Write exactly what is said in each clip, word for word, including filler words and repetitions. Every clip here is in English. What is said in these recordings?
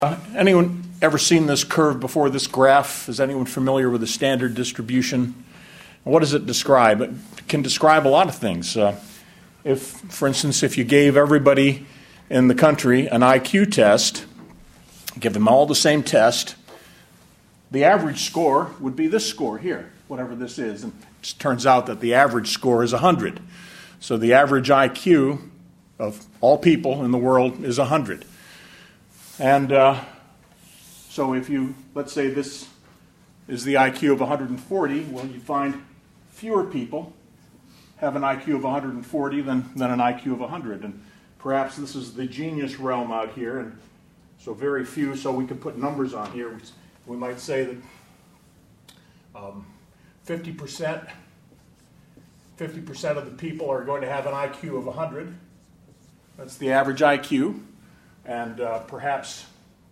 Uh, anyone ever seen this curve before, this graph? Is anyone familiar with the standard distribution? What does it describe? It can describe a lot of things. Uh, if, for instance, if you gave everybody in the country an I Q test, give them all the same test, the average score would be this score here, whatever this is. And it just turns out that the average score is one hundred. So the average I Q of all people in the world is one hundred. And uh, so if you, let's say this is the I Q of one hundred forty, well, you find fewer people have an I Q of one hundred forty than, than an I Q of one hundred. And perhaps this is the genius realm out here, and so very few, so we can put numbers on here. We might say that um, fifty percent, fifty percent of the people are going to have an I Q of one hundred. That's the average I Q. And uh, perhaps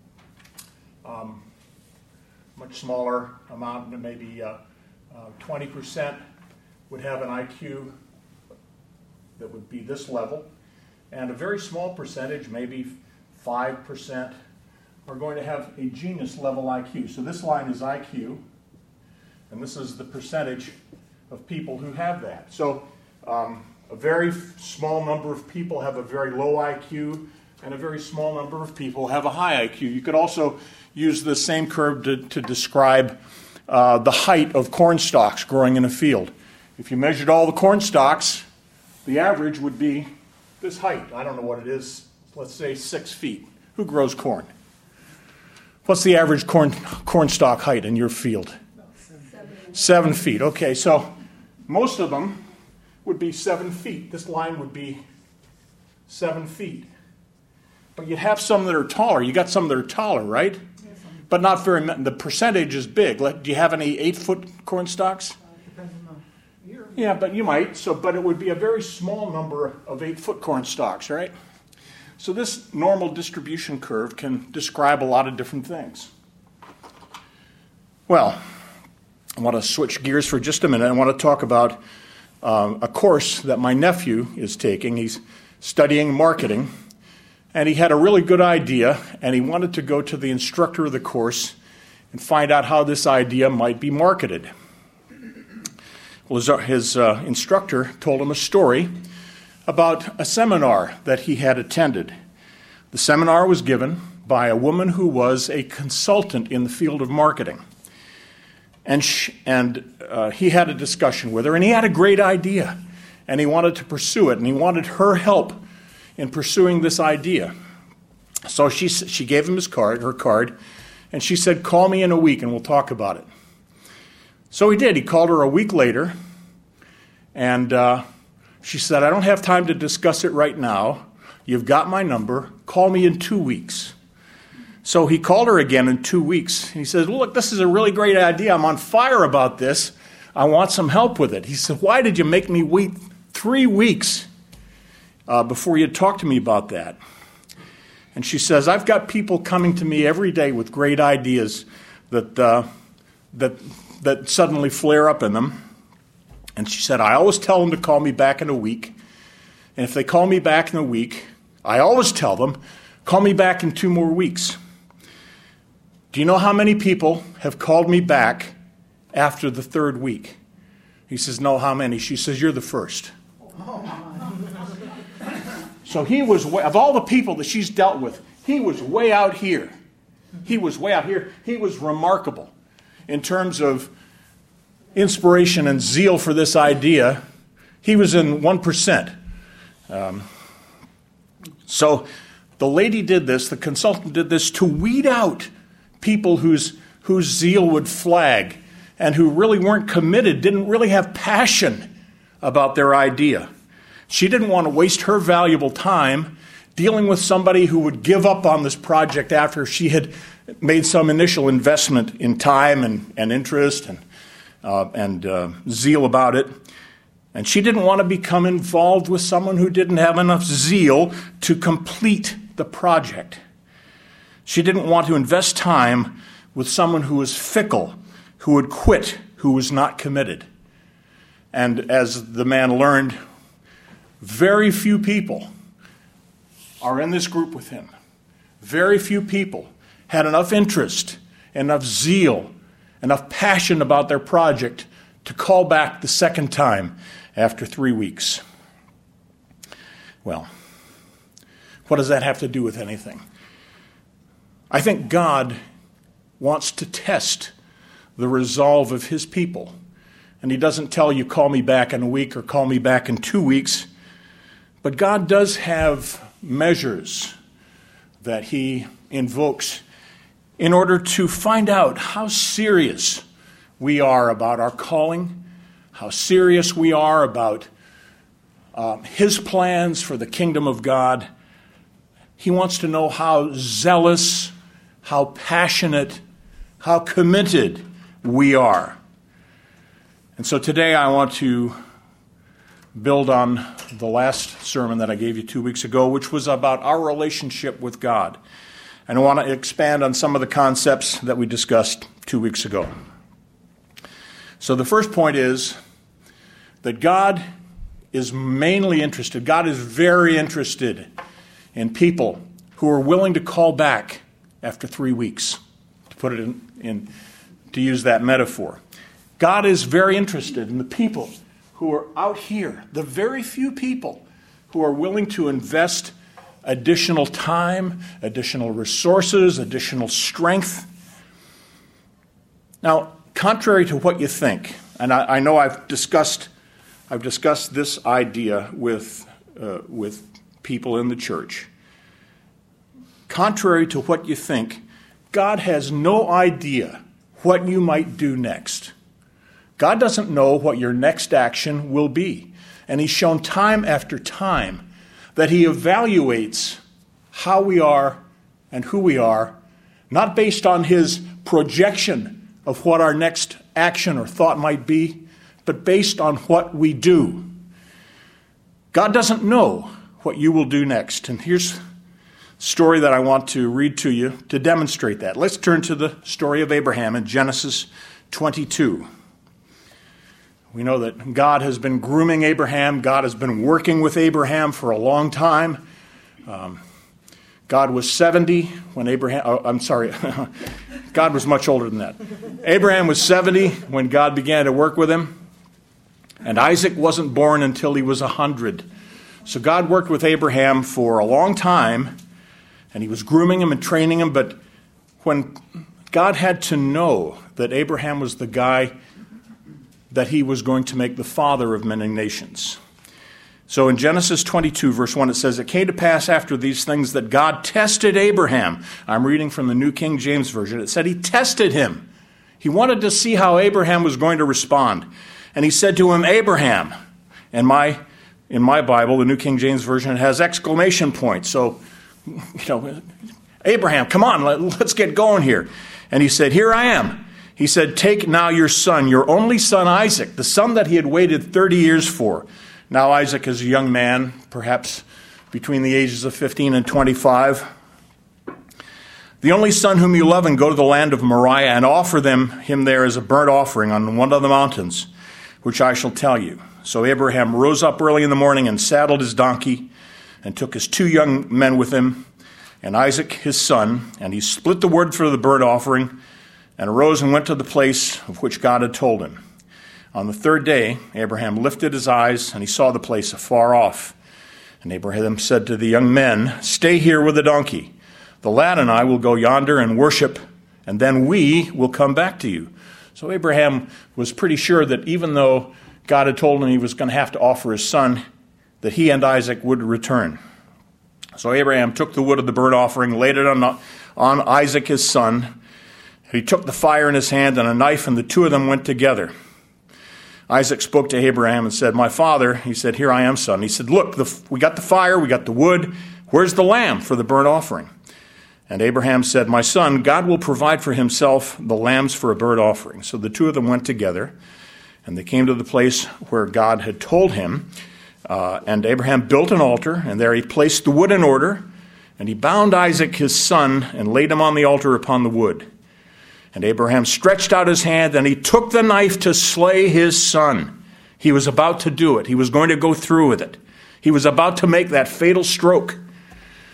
um, much smaller amount, maybe uh, uh, twenty percent would have an I Q that would be this level. And a very small percentage, maybe five percent, are going to have a genius level I Q. So this line is I Q, and this is the percentage of people who have that. So um, a very small number of people have a very low I Q, and a very small number of people have a high I Q. You could also use the same curve to, to describe uh, the height of corn stalks growing in a field. If you measured all the corn stalks, the average would be this height. I don't know what it is. Let's say six feet. Who grows corn? What's the average corn corn stalk height in your field? Seven. Seven feet. Okay, so most of them would be seven feet. This line would be seven feet. But you have some that are taller. You got some that are taller, right? Yes, but not very many. The percentage is big. Do you have any eight-foot corn stalks? Uh, depends on the year. Yeah, but you might. So, but it would be a very small number of eight-foot corn stalks, right? So this normal distribution curve can describe a lot of different things. Well, I want to switch gears for just a minute. I want to talk about um, a course that my nephew is taking. He's studying marketing. And he had a really good idea, and he wanted to go to the instructor of the course and find out how this idea might be marketed. Well, his, his uh, instructor told him a story about a seminar that he had attended. The seminar was given by a woman who was a consultant in the field of marketing. And, she, and uh, he had a discussion with her, and he had a great idea, and he wanted to pursue it, and he wanted her help in pursuing this idea. So she she gave him his card, her card, and she said, "Call me in a week and we'll talk about it." So he did. He called her a week later, and uh, she said, "I don't have time to discuss it right now. You've got my number. Call me in two weeks." So he called her again in two weeks. He says, "Look, this is a really great idea. I'm on fire about this. I want some help with it." He said, "Why did you make me wait three weeks Uh, before you talk to me about that?" And she says, "I've got people coming to me every day with great ideas that uh, that that suddenly flare up in them." And she said, "I always tell them to call me back in a week. And if they call me back in a week, I always tell them, call me back in two more weeks. Do you know how many people have called me back after the third week?" He says, "No, how many?" She says, "You're the first." So he was, way, of all the people that she's dealt with, he was way out here. He was way out here. He was remarkable in terms of inspiration and zeal for this idea. He was in one percent. Um, so the lady did this, the consultant did this to weed out people whose, whose zeal would flag and who really weren't committed, didn't really have passion about their idea. She didn't want to waste her valuable time dealing with somebody who would give up on this project after she had made some initial investment in time and, and interest and, uh, and uh, zeal about it. And she didn't want to become involved with someone who didn't have enough zeal to complete the project. She didn't want to invest time with someone who was fickle, who would quit, who was not committed. And as the man learned, very few people are in this group with him. Very few people had enough interest, enough zeal, enough passion about their project to call back the second time after three weeks. Well, what does that have to do with anything? I think God wants to test the resolve of his people. And he doesn't tell you, call me back in a week or call me back in two weeks. But God does have measures that he invokes in order to find out how serious we are about our calling, how serious we are about uh, his plans for the kingdom of God. He wants to know how zealous, how passionate, how committed we are. And so today I want to build on the last sermon that I gave you two weeks ago, which was about our relationship with God. And I want to expand on some of the concepts that we discussed two weeks ago. So the first point is that God is mainly interested, God is very interested in people who are willing to call back after three weeks, to put it in, in to use that metaphor. God is very interested in the people who are out here, the very few people who are willing to invest additional time, additional resources, additional strength. Now, contrary to what you think, and I, I know I've discussed, I've discussed this idea with uh, with people in the church. Contrary to what you think, God has no idea what you might do next. God doesn't know what your next action will be. And he's shown time after time that he evaluates how we are and who we are, not based on his projection of what our next action or thought might be, but based on what we do. God doesn't know what you will do next. And here's a story that I want to read to you to demonstrate that. Let's turn to the story of Abraham in Genesis twenty-two. We know that God has been grooming Abraham. God has been working with Abraham for a long time. Um, God was seventy when Abraham, oh, I'm sorry, God was much older than that. Abraham was seventy when God began to work with him. And Isaac wasn't born until he was one hundred. So God worked with Abraham for a long time, and he was grooming him and training him. But when God had to know that Abraham was the guy that he was going to make the father of many nations. So in Genesis twenty-two, verse one, it says, "It came to pass after these things that God tested Abraham." I'm reading from the New King James Version. It said he tested him. He wanted to see how Abraham was going to respond. And he said to him, "Abraham." And my in my Bible, the New King James Version, it has exclamation points. So, you know, "Abraham, come on, let, let's get going here." And he said, "Here I am." He said, "Take now your son, your only son Isaac," the son that he had waited thirty years for. Now Isaac is a young man, perhaps between the ages of fifteen and twenty-five. "The only son whom you love, and go to the land of Moriah and offer them him there as a burnt offering on one of the mountains, which I shall tell you." So Abraham rose up early in the morning and saddled his donkey and took his two young men with him and Isaac his son, and he split the wood for the burnt offering and arose and went to the place of which God had told him. On the third day, Abraham lifted his eyes, and he saw the place afar off. And Abraham said to the young men, "Stay here with the donkey. The lad and I will go yonder and worship, and then we will come back to you." So Abraham was pretty sure that even though God had told him he was going to have to offer his son, that he and Isaac would return. So Abraham took the wood of the burnt offering, laid it on, on Isaac his son. He took the fire in his hand and a knife, and the two of them went together. Isaac spoke to Abraham and said, "My father." He said, "Here I am, son." He said, "Look, the, we got the fire, we got the wood. Where's the lamb for the burnt offering?" And Abraham said, "My son, God will provide for himself the lambs for a burnt offering." So the two of them went together, and they came to the place where God had told him. Uh, and Abraham built an altar, and there he placed the wood in order, and he bound Isaac his son and laid him on the altar upon the wood. And Abraham stretched out his hand, and he took the knife to slay his son. He was about to do it. He was going to go through with it. He was about to make that fatal stroke.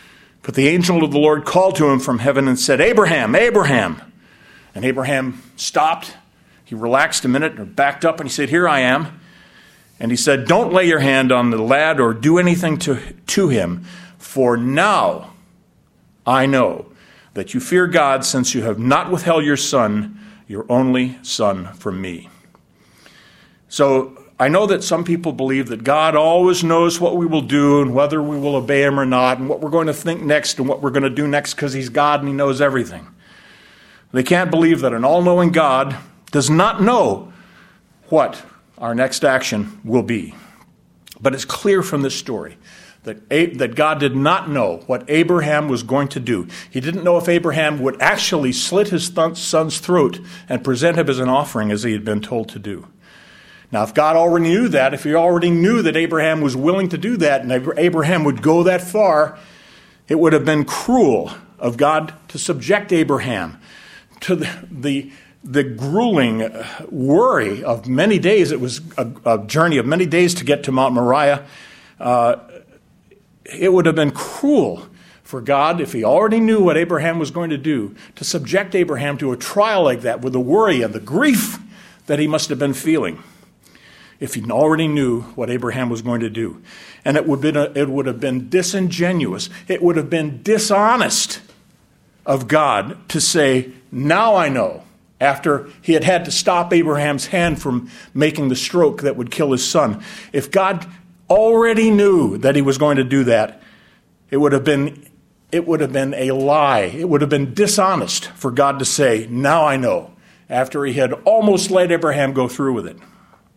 But the angel of the Lord called to him from heaven and said, Abraham, Abraham. And Abraham stopped. He relaxed a minute and backed up and he said, Here I am. And he said, Don't lay your hand on the lad or do anything to, to him, for now I know that you fear God, since you have not withheld your son, your only son, from me. So I know that some people believe that God always knows what we will do and whether we will obey him or not and what we're going to think next and what we're going to do next because he's God and he knows everything. They can't believe that an all-knowing God does not know what our next action will be. But it's clear from this story that, that God did not know what Abraham was going to do. He didn't know if Abraham would actually slit his th- son's throat and present him as an offering as he had been told to do. Now, if God already knew that, if he already knew that Abraham was willing to do that, and Abraham would go that far, it would have been cruel of God to subject Abraham to the the, the grueling worry of many days. It was a, a journey of many days to get to Mount Moriah. Uh, it would have been cruel for God, if he already knew what Abraham was going to do, to subject Abraham to a trial like that with the worry and the grief that he must have been feeling, if he already knew what Abraham was going to do. And it would, been a, it would have been disingenuous. It would have been dishonest of God to say, now I know, after he had had to stop Abraham's hand from making the stroke that would kill his son. If God already knew that he was going to do that, it would have been, it would have been a lie. It would have been dishonest for God to say, now I know, after he had almost let Abraham go through with it.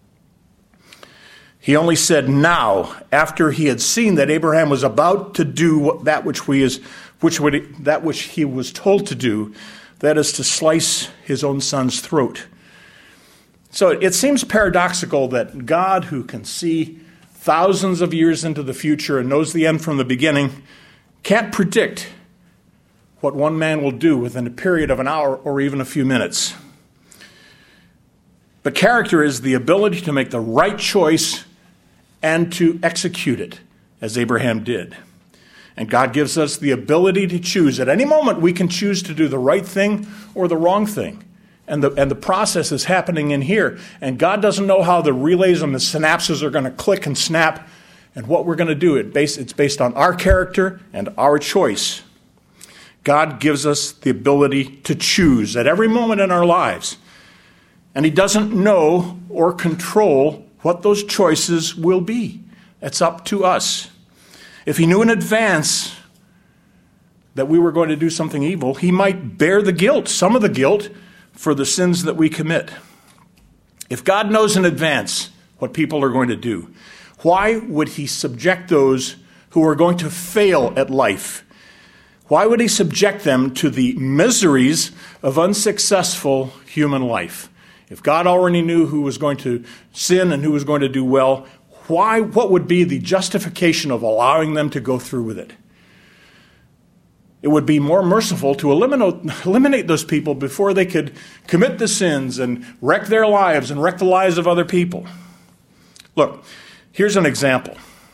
He only said now, after he had seen that Abraham was about to do that which we is, which would, that which he was told to do, that is to slice his own son's throat. So it seems paradoxical that God, who can see thousands of years into the future and knows the end from the beginning, can't predict what one man will do within a period of an hour or even a few minutes. But character is the ability to make the right choice and to execute it, as Abraham did. And God gives us the ability to choose. At any moment, we can choose to do the right thing or the wrong thing. And the, and the process is happening in here. And God doesn't know how the relays and the synapses are going to click and snap and what we're going to do. It base, it's based on our character and our choice. God gives us the ability to choose at every moment in our lives. And he doesn't know or control what those choices will be. It's up to us. If he knew in advance that we were going to do something evil, he might bear the guilt, some of the guilt, for the sins that we commit. If God knows in advance what people are going to do, why would he subject those who are going to fail at life? Why would he subject them to the miseries of unsuccessful human life? If God already knew who was going to sin and who was going to do well, why? What would be the justification of allowing them to go through with it? It would be more merciful to eliminate, eliminate those people before they could commit the sins and wreck their lives and wreck the lives of other people. Look, here's an example.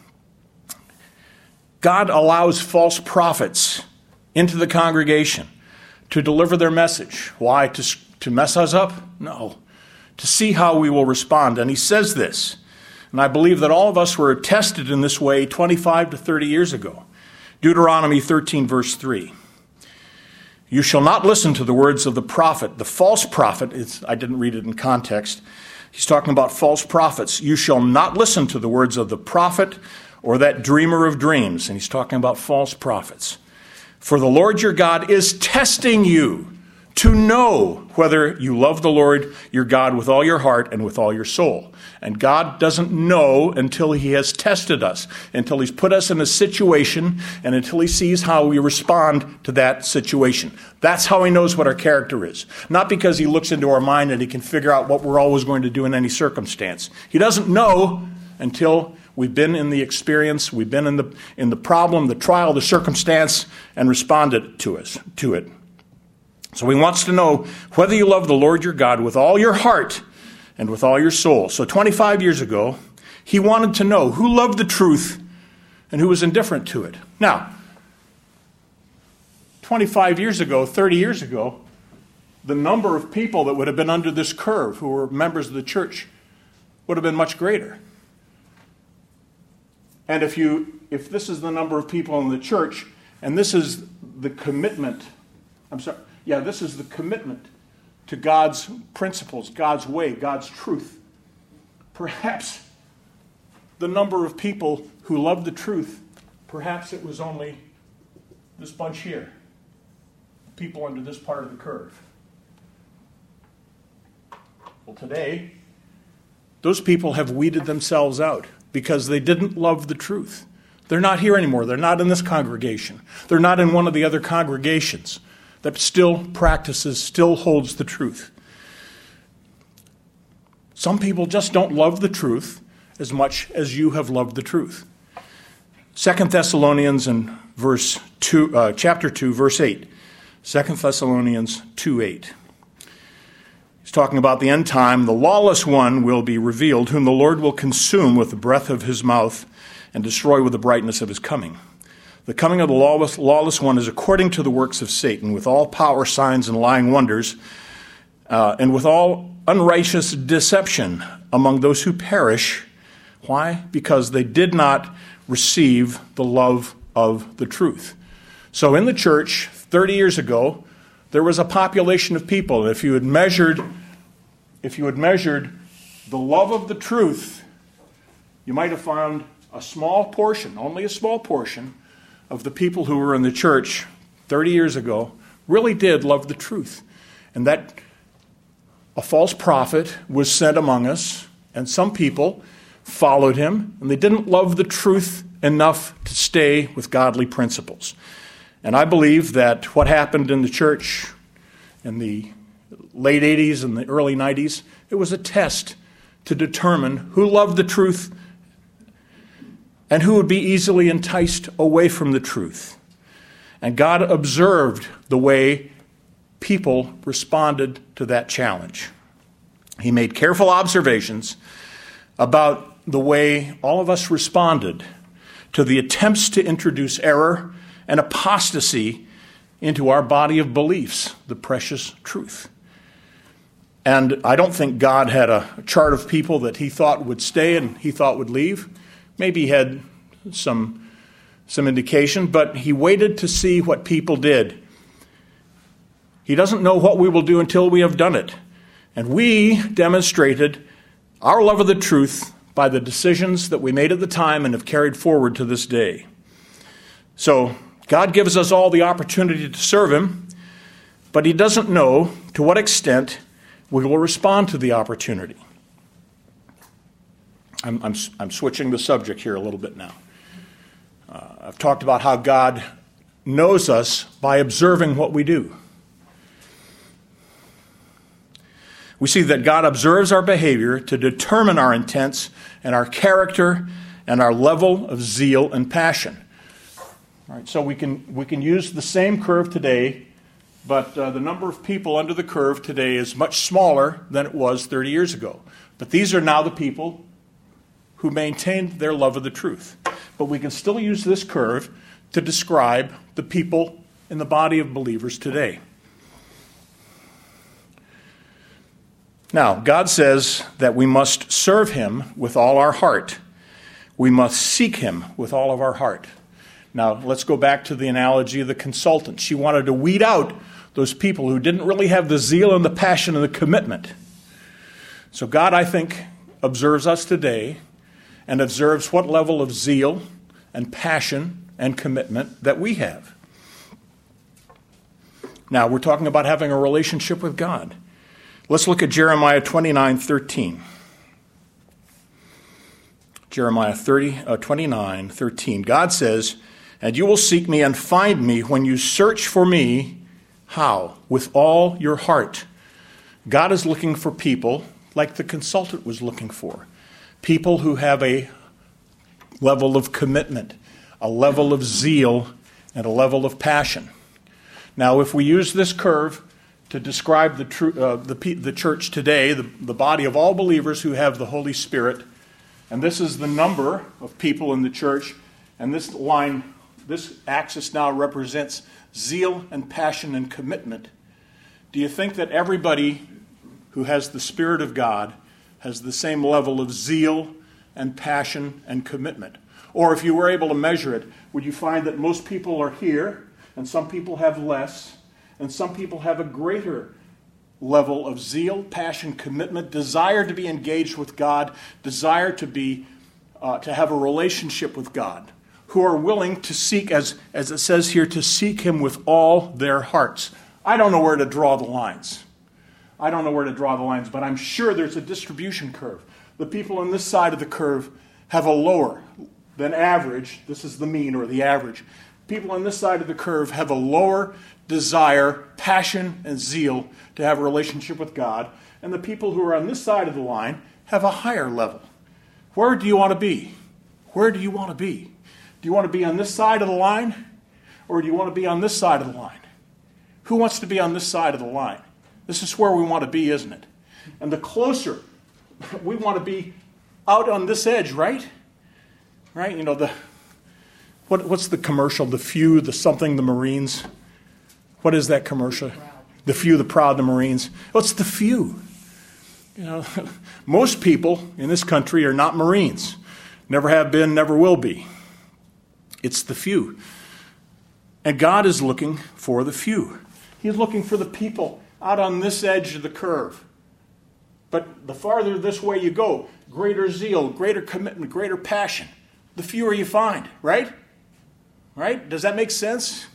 God allows false prophets into the congregation to deliver their message. Why? To, to mess us up? No. To see how we will respond. And he says this, and I believe that all of us were tested in this way twenty-five to thirty years ago. Deuteronomy thirteen, verse three. You shall not listen to the words of the prophet, the false prophet. It's, I didn't read it in context. He's talking about false prophets. You shall not listen to the words of the prophet or that dreamer of dreams. And he's talking about false prophets. For the Lord your God is testing you to know whether you love the Lord your God with all your heart and with all your soul. And God doesn't know until he has tested us, until he's put us in a situation, and until he sees how we respond to that situation. That's how he knows what our character is. Not because he looks into our mind and he can figure out what we're always going to do in any circumstance. He doesn't know until we've been in the experience, we've been in the in the problem, the trial, the circumstance, and responded to us to it. So he wants to know whether you love the Lord your God with all your heart and with all your soul. So twenty-five years ago, he wanted to know who loved the truth and who was indifferent to it. Now, twenty-five years ago, thirty years ago, the number of people that would have been under this curve who were members of the church would have been much greater. And if you if this is the number of people in the church, and this is the commitment, I'm sorry, yeah, this is the commitment to God's principles, God's way, God's truth. Perhaps the number of people who love the truth, perhaps it was only this bunch here, people under this part of the curve. Well, today, those people have weeded themselves out because they didn't love the truth. They're not here anymore. They're not in this congregation. They're not in one of the other congregations that still practices, still holds the truth. Some people just don't love the truth as much as you have loved the truth. Second Thessalonians and verse two, uh, chapter two, verse eight. Second Thessalonians two eight. He's talking about the end time. The lawless one will be revealed, whom the Lord will consume with the breath of his mouth and destroy with the brightness of his coming. The coming of the lawless, lawless one is according to the works of Satan, with all power, signs, and lying wonders, uh, and with all unrighteous deception among those who perish. Why? Because they did not receive the love of the truth. So in the church, thirty years ago, there was a population of people. If you had measured, if you had measured the love of the truth, you might have found a small portion, only a small portion, of the people who were in the church thirty years ago really did love the truth. And that a false prophet was sent among us, and some people followed him, and they didn't love the truth enough to stay with godly principles. And I believe that what happened in the church in the late eighties and the early nineties, it was a test to determine who loved the truth and who would be easily enticed away from the truth. And God observed the way people responded to that challenge. He made careful observations about the way all of us responded to the attempts to introduce error and apostasy into our body of beliefs, the precious truth. And I don't think God had a chart of people that he thought would stay and he thought would leave. Maybe he had some, some indication, but he waited to see what people did. He doesn't know what we will do until we have done it. And we demonstrated our love of the truth by the decisions that we made at the time and have carried forward to this day. So God gives us all the opportunity to serve him, but he doesn't know to what extent we will respond to the opportunity. I'm, I'm, I'm switching the subject here a little bit now. Uh, I've talked about how God knows us by observing what we do. We see that God observes our behavior to determine our intents and our character and our level of zeal and passion. All right, so we can we can use the same curve today, but uh, the number of people under the curve today is much smaller than it was thirty years ago. But these are now the people who maintained their love of the truth. But we can still use this curve to describe the people in the body of believers today. Now, God says that we must serve him with all our heart. We must seek him with all of our heart. Now, let's go back to the analogy of the consultant. She wanted to weed out those people who didn't really have the zeal and the passion and the commitment. So God, I think, observes us today and observes what level of zeal and passion and commitment that we have. Now, we're talking about having a relationship with God. Let's look at Jeremiah twenty-nine thirteen. Jeremiah thirty, uh, twenty-nine thirteen. God says, "And you will seek me and find me when you search for me." How? With all your heart. God is looking for people like the consultant was looking for. People who have a level of commitment, a level of zeal, and a level of passion. Now, if we use this curve to describe the, tr- uh, the, the church today, the, the body of all believers who have the Holy Spirit, and this is the number of people in the church, and this line, this axis now represents zeal and passion and commitment, do you think that everybody who has the Spirit of God has the same level of zeal and passion and commitment? Or if you were able to measure it, would you find that most people are here, and some people have less, and some people have a greater level of zeal, passion, commitment, desire to be engaged with God, desire to be uh, to have a relationship with God, who are willing to seek, as, as it says here, to seek Him with all their hearts? I don't know where to draw the lines. I don't know where to draw the lines, but I'm sure there's a distribution curve. The people on this side of the curve have a lower than average, this is the mean or the average. People on this side of the curve have a lower desire, passion, and zeal to have a relationship with God, and the people who are on this side of the line have a higher level. Where do you want to be? Where do you want to be? Do you want to be on this side of the line, or do you want to be on this side of the line? Who wants to be on this side of the line? This is where we want to be, isn't it? And the closer, we want to be out on this edge, right? Right? You know, the what what's the commercial? The few, the something, the Marines. What is that commercial? The few, the proud, the Marines. What's the few? You know, most people in this country are not Marines. Never have been, never will be. It's the few. And God is looking for the few. He's looking for the people out on this edge of the curve. But the farther this way you go, greater zeal, greater commitment, greater passion, the fewer you find, right? Right? Does that make sense?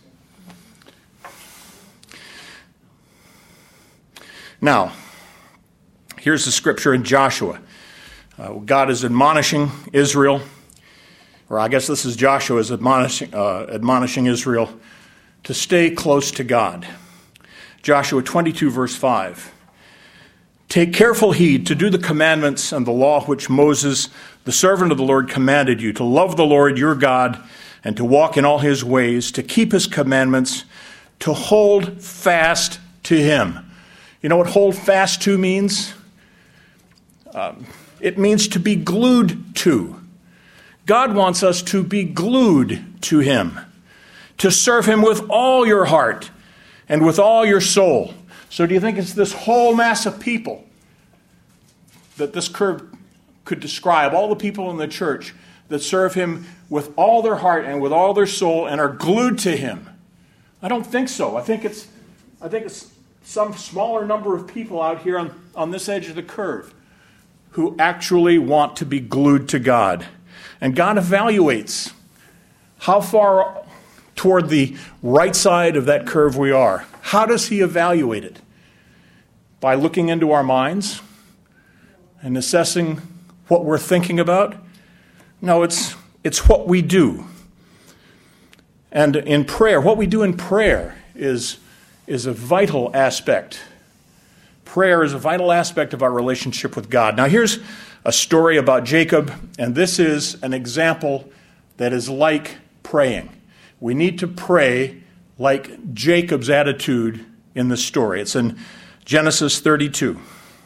Now, here's the scripture in Joshua. Uh, God is admonishing Israel, or I guess this is Joshua is admonishing, uh, admonishing Israel to stay close to God. Joshua twenty-two, verse five. Take careful heed to do the commandments and the law which Moses, the servant of the Lord, commanded you, to love the Lord your God and to walk in all his ways, to keep his commandments, to hold fast to him. You know what hold fast to means? Um, it means to be glued to. God wants us to be glued to him, to serve him with all your heart and with all your soul. So do you think it's this whole mass of people that this curve could describe, all the people in the church that serve him with all their heart and with all their soul and are glued to him? I don't think so. I think it's I think it's some smaller number of people out here on, on this edge of the curve who actually want to be glued to God. And God evaluates how far toward the right side of that curve we are. How does he evaluate it? By looking into our minds and assessing what we're thinking about? No, it's it's what we do. And in prayer, what we do in prayer is, is a vital aspect. Prayer is a vital aspect of our relationship with God. Now here's a story about Jacob, and this is an example that is like praying. We need to pray like Jacob's attitude in the story. It's in Genesis thirty-two.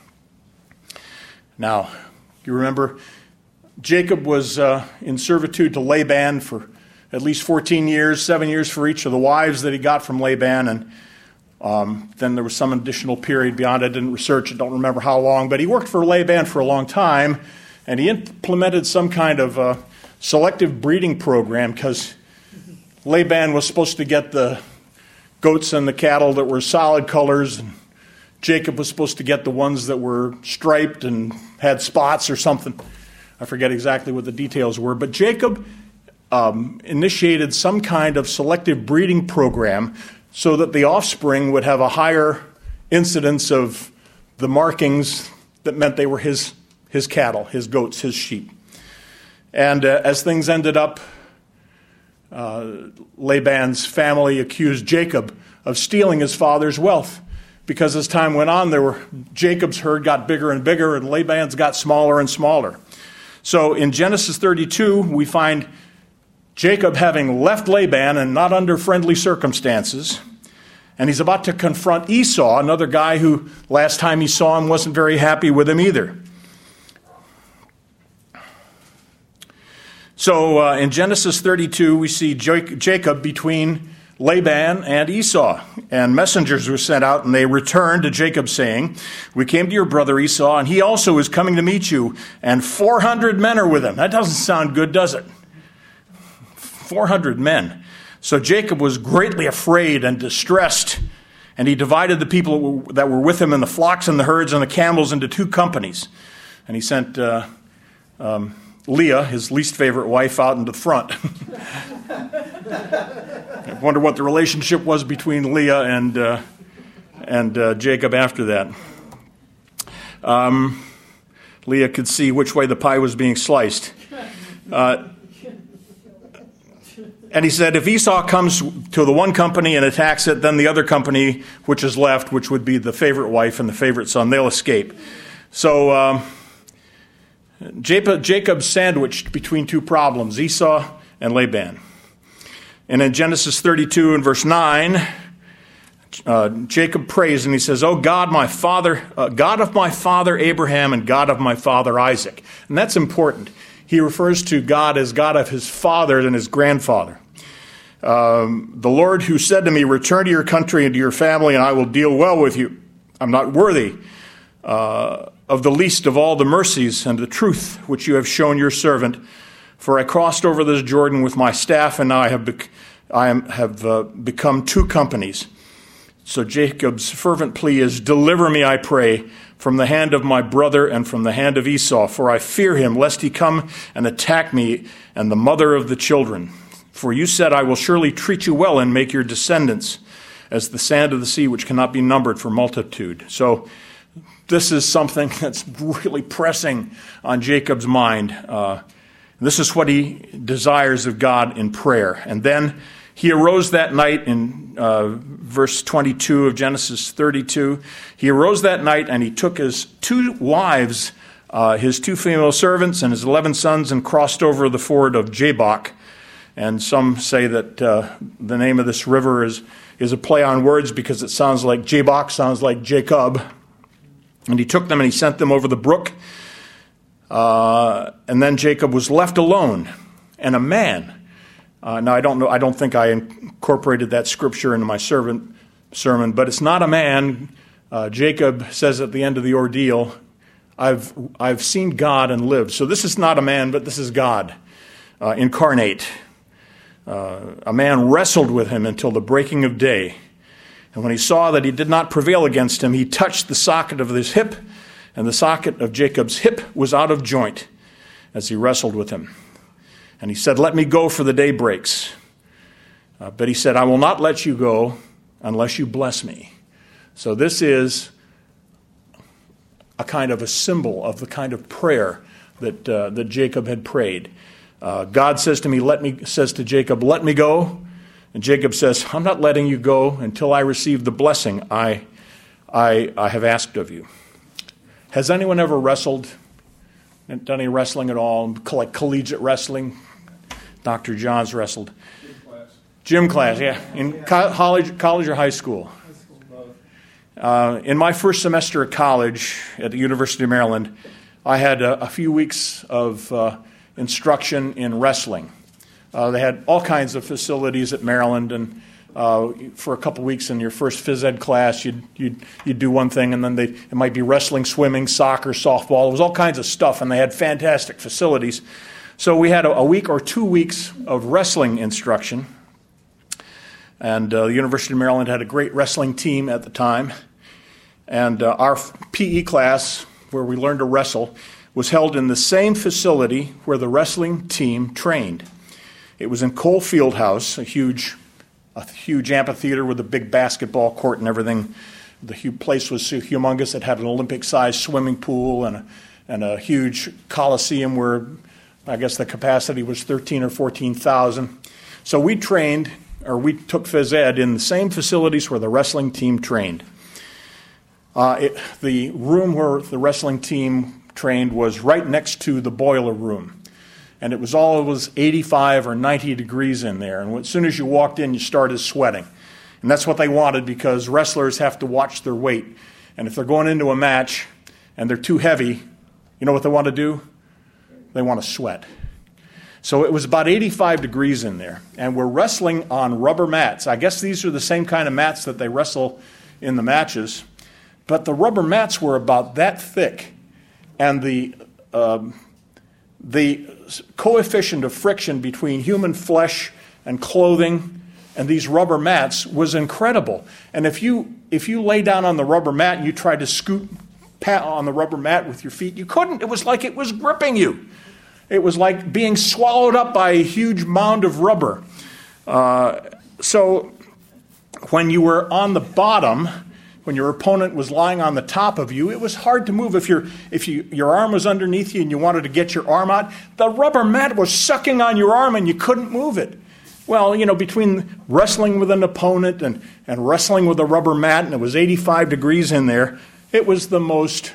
Now, you remember, Jacob was uh, in servitude to Laban for at least fourteen years, seven years for each of the wives that he got from Laban, and um, then there was some additional period beyond. I didn't research it, don't remember how long, but he worked for Laban for a long time, and he implemented some kind of uh, selective breeding program because Laban was supposed to get the goats and the cattle that were solid colors, and Jacob was supposed to get the ones that were striped and had spots or something. I forget exactly what the details were, but Jacob um, initiated some kind of selective breeding program so that the offspring would have a higher incidence of the markings that meant they were his his cattle, his goats, his sheep. And uh, as things ended up, uh, Laban's family accused Jacob of stealing his father's wealth, because as time went on, there were Jacob's herd got bigger and bigger, and Laban's got smaller and smaller. So in Genesis thirty-two, we find Jacob having left Laban and not under friendly circumstances, and he's about to confront Esau, another guy who last time he saw him wasn't very happy with him either. So uh, in Genesis thirty-two, we see Jacob between Laban and Esau. And messengers were sent out, and they returned to Jacob, saying, we came to your brother Esau, and he also is coming to meet you, and four hundred men are with him. That doesn't sound good, does it? four hundred men. So Jacob was greatly afraid and distressed, and he divided the people that were with him and the flocks and the herds and the camels into two companies. And he sent uh, um, Leah, his least favorite wife, out into the front. I wonder what the relationship was between Leah and uh, and uh, Jacob after that. Um, Leah could see which way the pie was being sliced. Uh, and he said, if Esau comes to the one company and attacks it, then the other company, which is left, which would be the favorite wife and the favorite son, they'll escape. So um, Jacob, Jacob sandwiched between two problems, Esau and Laban. And in Genesis thirty-two and verse nine, uh, Jacob prays and he says, "Oh God, my father, uh, God of my father Abraham and God of my father Isaac." And that's important. He refers to God as God of his father and his grandfather. Um, the Lord who said to me, "Return to your country and to your family, and I will deal well with you. I'm not worthy uh, of the least of all the mercies and the truth which you have shown your servant. For I crossed over this Jordan with my staff, and now I have, bec- I am, have uh, become two companies." So Jacob's fervent plea is, "Deliver me, I pray, from the hand of my brother and from the hand of Esau, for I fear him, lest he come and attack me and the mother of the children. For you said, I will surely treat you well and make your descendants as the sand of the sea, which cannot be numbered for multitude." So this is something that's really pressing on Jacob's mind. Uh, this is what he desires of God in prayer. And then he arose that night in uh, verse twenty-two of Genesis thirty-two. He arose that night and he took his two wives, uh, his two female servants and his eleven sons, and crossed over the ford of Jabbok. And some say that uh, the name of this river is, is a play on words because it sounds like Jabbok, sounds like Jacob. And he took them and he sent them over the brook. Uh, and then Jacob was left alone. And a man, uh, now I don't know, I don't think I incorporated that scripture into my servant, sermon, but it's not a man. Uh, Jacob says at the end of the ordeal, I've, I've seen God and lived. So this is not a man, but this is God uh, incarnate. Uh, a man wrestled with him until the breaking of day. And when he saw that he did not prevail against him, he touched the socket of his hip, and the socket of Jacob's hip was out of joint as he wrestled with him. And he said, "Let me go, for the day breaks." Uh, but he said, "I will not let you go unless you bless me." So this is a kind of a symbol of the kind of prayer that uh, that Jacob had prayed. Uh, God says to me, "Let me," says to Jacob, "Let me go." And Jacob says, "I'm not letting you go until I receive the blessing I, I, I have asked of you." Has anyone ever wrestled? Done any wrestling at all? Like collegiate wrestling? Doctor John's wrestled. Gym class. Gym class, yeah. In college, college or high school? High school, both. Uh, in my first semester at college at the University of Maryland, I had a, a few weeks of uh, instruction in wrestling. Uh, they had all kinds of facilities at Maryland, and uh, for a couple weeks in your first phys ed class, you'd, you'd you'd do one thing, and then they it might be wrestling, swimming, soccer, softball. It was all kinds of stuff, and they had fantastic facilities. So we had a, a week or two weeks of wrestling instruction, and uh, the University of Maryland had a great wrestling team at the time, and uh, our P E class, where we learned to wrestle, was held in the same facility where the wrestling team trained. It was in Cole Fieldhouse, a huge, a huge amphitheater with a big basketball court and everything. The hu- place was so humongous. It had an Olympic-sized swimming pool and a, and a huge coliseum where I guess the capacity was thirteen or fourteen thousand. So we trained, or we took phys ed in the same facilities where the wrestling team trained. Uh, it, the room where the wrestling team trained was right next to the boiler room. And it was always eighty-five or ninety degrees in there. And as soon as you walked in, you started sweating. And that's what they wanted, because wrestlers have to watch their weight. And if they're going into a match and they're too heavy, you know what they want to do? They want to sweat. So it was about eighty-five degrees in there, and we're wrestling on rubber mats. I guess these are the same kind of mats that they wrestle in the matches, but the rubber mats were about that thick, and the um, the coefficient of friction between human flesh and clothing and these rubber mats was incredible. And if you if you lay down on the rubber mat and you tried to scoot pat on the rubber mat with your feet, you couldn't. It was like it was gripping you. It was like being swallowed up by a huge mound of rubber. Uh, so when you were on the bottom, when your opponent was lying on the top of you, it was hard to move. If, your if you, your arm was underneath you and you wanted to get your arm out, the rubber mat was sucking on your arm and you couldn't move it. Well, you know, between wrestling with an opponent and, and wrestling with a rubber mat, and it was eighty-five degrees in there, it was the most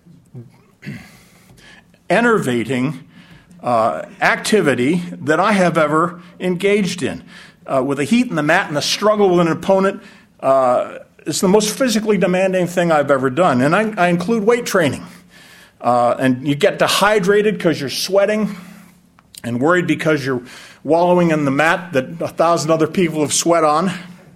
enervating Uh, activity that I have ever engaged in. Uh, with the heat and the mat and the struggle with an opponent, uh, it's the most physically demanding thing I've ever done. And I, I include weight training. Uh, and you get dehydrated because you're sweating and worried because you're wallowing in the mat that a thousand other people have sweat on.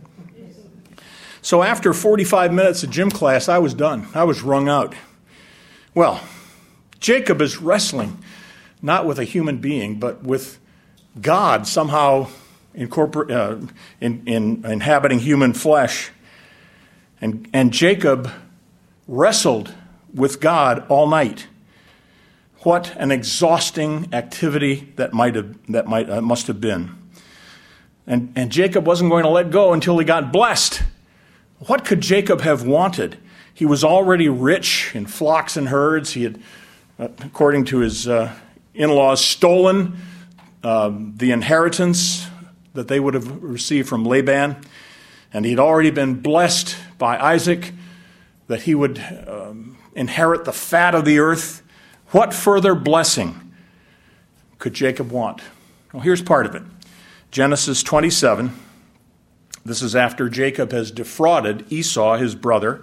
So after forty-five minutes of gym class, I was done. I was wrung out. Well, Jacob is wrestling not with a human being, but with God somehow incorpor- uh, in, in inhabiting human flesh. And, and Jacob wrestled with God all night. What an exhausting activity that might have that might uh, must have been. And, and Jacob wasn't going to let go until he got blessed. What could Jacob have wanted? He was already rich in flocks and herds. He had, uh, according to his uh, in-laws, stolen um, the inheritance that they would have received from Laban. And he'd already been blessed by Isaac that he would um, inherit the fat of the earth. What further blessing could Jacob want? Well, here's part of it. Genesis twenty-seven. This is after Jacob has defrauded Esau, his brother.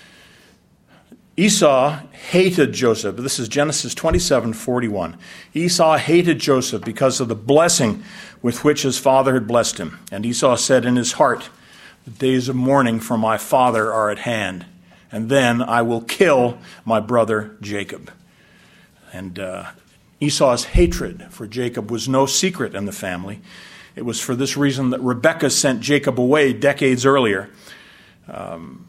Esau hated Joseph. This is Genesis twenty-seven forty-one. Esau hated Joseph because of the blessing with which his father had blessed him. And Esau said in his heart, "The days of mourning for my father are at hand, and then I will kill my brother Jacob." And uh, Esau's hatred for Jacob was no secret in the family. It was for this reason that Rebekah sent Jacob away decades earlier. Um,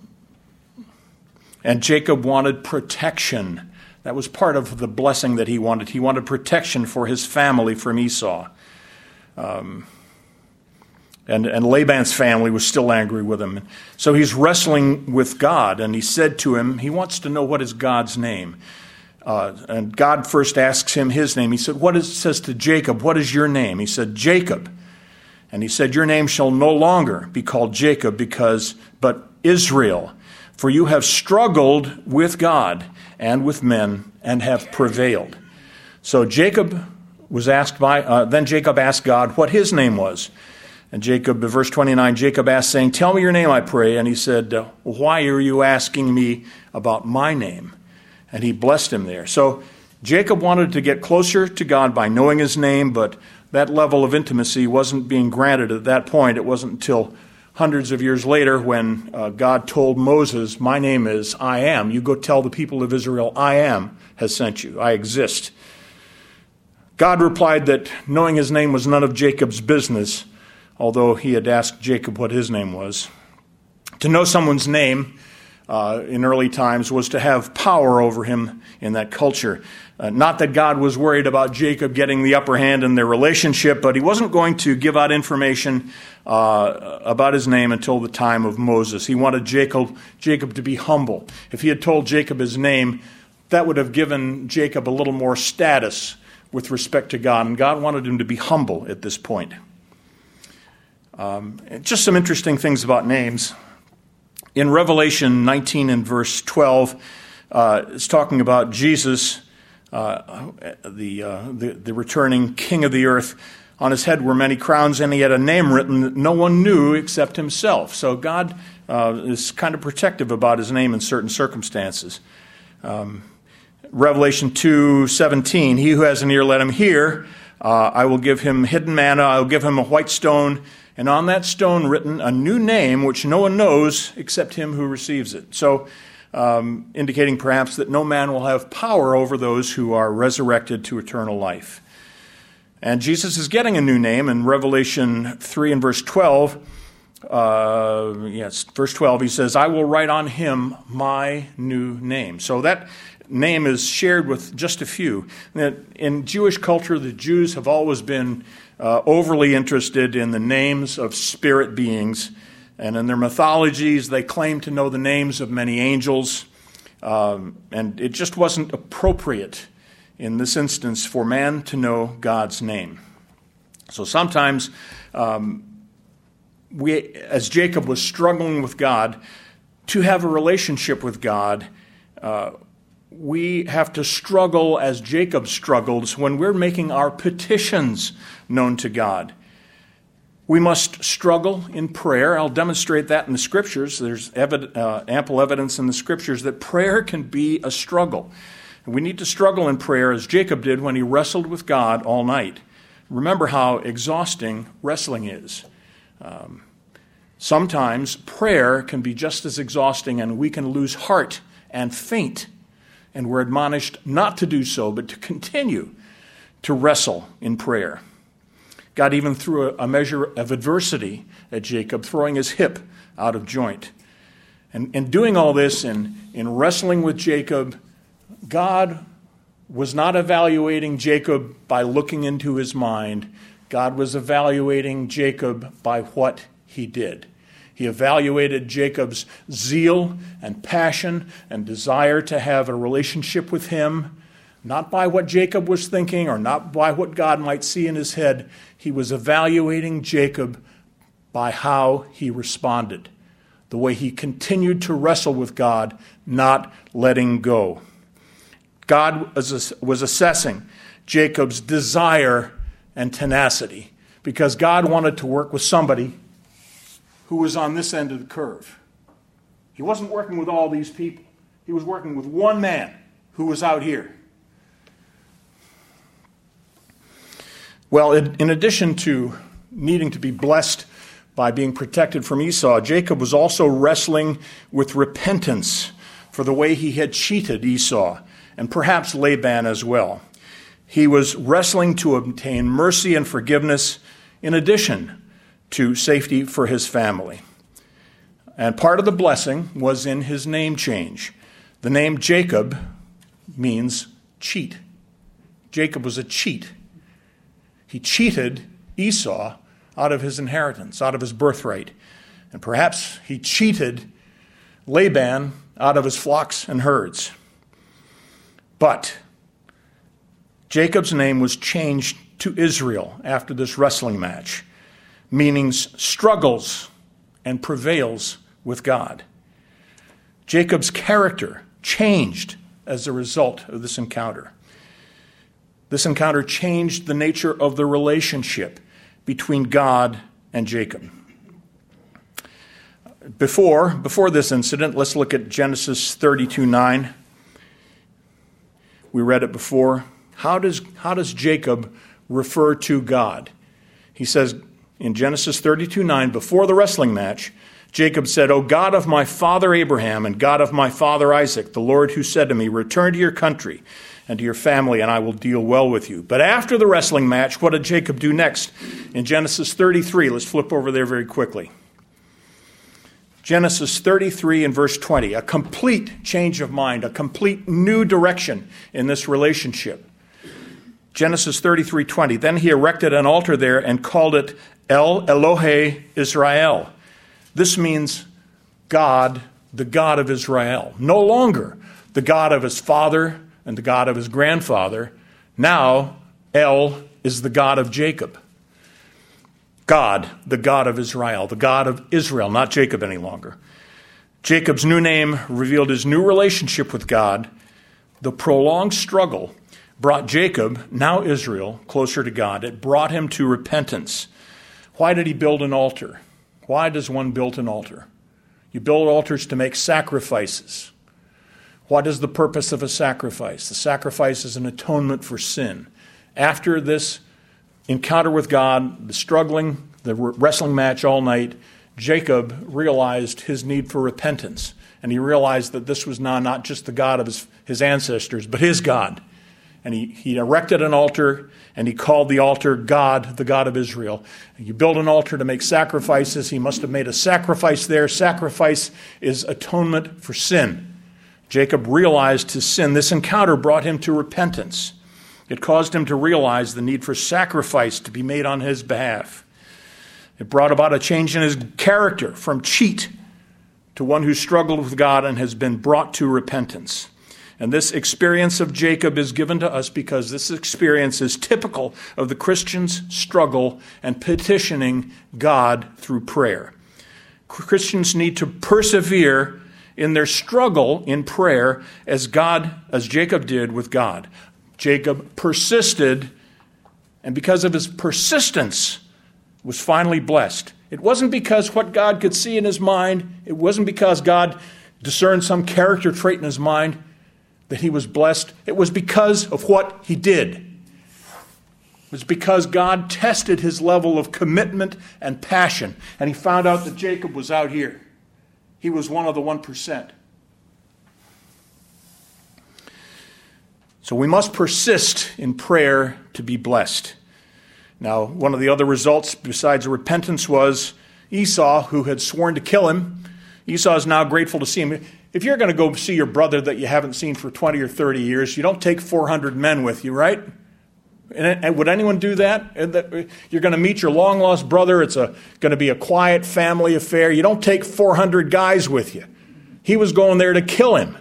and Jacob wanted protection. That was part of the blessing that he wanted. He wanted protection for his family from Esau. Um, and, and Laban's family was still angry with him. So he's wrestling with God, and he said to him, he wants to know what is God's name. Uh, and God first asks him his name. He said, "What is?" says to Jacob, "What is your name?" He said, "Jacob." And he said, "Your name shall no longer be called Jacob, because but Israel, for you have struggled with God and with men and have prevailed." So Jacob was asked by. Uh, then Jacob asked God what his name was, and Jacob, verse twenty-nine, Jacob asked, saying, "Tell me your name, I pray." And he said, "Why are you asking me about my name?" And he blessed him there. So Jacob wanted to get closer to God by knowing his name, but that level of intimacy wasn't being granted at that point. It wasn't until hundreds of years later when uh, God told Moses, "My name is I Am. You go tell the people of Israel, I Am has sent you. I exist." God replied that knowing his name was none of Jacob's business, although he had asked Jacob what his name was. To know someone's name Uh, in early times was to have power over him in that culture. Uh, not that God was worried about Jacob getting the upper hand in their relationship, but he wasn't going to give out information uh, about his name until the time of Moses. He wanted Jacob, Jacob to be humble. If he had told Jacob his name, that would have given Jacob a little more status with respect to God, and God wanted him to be humble at this point. Um, just some interesting things about names. In Revelation nineteen and verse twelve, uh, it's talking about Jesus, uh, the, uh, the the returning King of the earth. On his head were many crowns, and he had a name written that no one knew except himself. So God uh, is kind of protective about his name in certain circumstances. Um, Revelation two seventeen, he who has an ear, let him hear Uh, I will give him hidden manna. I will give him a white stone, and on that stone written a new name which no one knows except him who receives it. So, um, indicating perhaps that no man will have power over those who are resurrected to eternal life. And Jesus is getting a new name in Revelation three and verse twelve. Uh, yes, verse twelve, he says, I will write on him my new name. So that name is shared with just a few. In Jewish culture, the Jews have always been uh, overly interested in the names of spirit beings. And in their mythologies, they claim to know the names of many angels. Um, and it just wasn't appropriate in this instance for man to know God's name. So sometimes um, we, as Jacob was struggling with God, to have a relationship with God, uh, we have to struggle as Jacob struggles when we're making our petitions known to God. We must struggle in prayer. I'll demonstrate that in the Scriptures. There's evid- uh, ample evidence in the Scriptures that prayer can be a struggle. And we need to struggle in prayer as Jacob did when he wrestled with God all night. Remember how exhausting wrestling is. Um, sometimes prayer can be just as exhausting, and we can lose heart and faint. And we're admonished not to do so, but to continue to wrestle in prayer. God even threw a, a measure of adversity at Jacob, throwing his hip out of joint. And, and doing all this in, in wrestling with Jacob, God was not evaluating Jacob by looking into his mind. God was evaluating Jacob by what he did. He evaluated Jacob's zeal and passion and desire to have a relationship with him, not by what Jacob was thinking or not by what God might see in his head. He was evaluating Jacob by how he responded, the way he continued to wrestle with God, not letting go. God was assessing Jacob's desire and tenacity because God wanted to work with somebody who was on this end of the curve. He wasn't working with all these people. He was working with one man who was out here. Well, in addition to needing to be blessed by being protected from Esau, Jacob was also wrestling with repentance for the way he had cheated Esau, and perhaps Laban as well. He was wrestling to obtain mercy and forgiveness in addition to safety for his family. And part of the blessing was in his name change. The name Jacob means cheat. Jacob was a cheat. He cheated Esau out of his inheritance, out of his birthright. And perhaps he cheated Laban out of his flocks and herds. But Jacob's name was changed to Israel after this wrestling match, meaning struggles and prevails with God. Jacob's character changed as a result of this encounter. This encounter changed the nature of the relationship between God and Jacob. Before, before this incident, let's look at Genesis thirty-two nine. We read it before. How does, how does Jacob refer to God? He says in Genesis thirty-two nine, before the wrestling match, Jacob said, O God of my father Abraham and God of my father Isaac, the Lord who said to me, return to your country and to your family, and I will deal well with you. But after the wrestling match, what did Jacob do next? In Genesis thirty-three, let's flip over there very quickly. Genesis thirty-three and verse twenty, a complete change of mind, a complete new direction in this relationship. Genesis thirty-three twenty, then he erected an altar there and called it El Elohe Israel. This means God, the God of Israel. No longer the God of his father and the God of his grandfather. Now El is the God of Jacob. God, the God of Israel, the God of Israel, not Jacob any longer. Jacob's new name revealed his new relationship with God. The prolonged struggle brought Jacob, now Israel, closer to God. It brought him to repentance. Why did he build an altar? Why does one build an altar? You build altars to make sacrifices. What is the purpose of a sacrifice? The sacrifice is an atonement for sin. After this encounter with God, the struggling, the wrestling match all night, Jacob realized his need for repentance. And he realized that this was now not just the God of his, his ancestors, but his God. And he, he erected an altar, and he called the altar God, the God of Israel. And you build an altar to make sacrifices. He must have made a sacrifice there. Sacrifice is atonement for sin. Jacob realized his sin. This encounter brought him to repentance. It caused him to realize the need for sacrifice to be made on his behalf. It brought about a change in his character from cheat to one who struggled with God and has been brought to repentance. And this experience of Jacob is given to us because this experience is typical of the Christian's struggle and petitioning God through prayer. Christians need to persevere in their struggle in prayer as God, as Jacob did with God. Jacob persisted, and because of his persistence, was finally blessed. It wasn't because what God could see in his mind, it wasn't because God discerned some character trait in his mind that he was blessed. It was because of what he did. It was because God tested his level of commitment and passion, and he found out that Jacob was out here. He was one of the one percent. So we must persist in prayer to be blessed. Now, one of the other results besides repentance was Esau, who had sworn to kill him. Esau is now grateful to see him. If you're going to go see your brother that you haven't seen for twenty or thirty years, you don't take four hundred men with you, right? And would anyone do that? You're going to meet your long-lost brother. It's a, going to be a quiet family affair. You don't take four hundred guys with you. He was going there to kill him.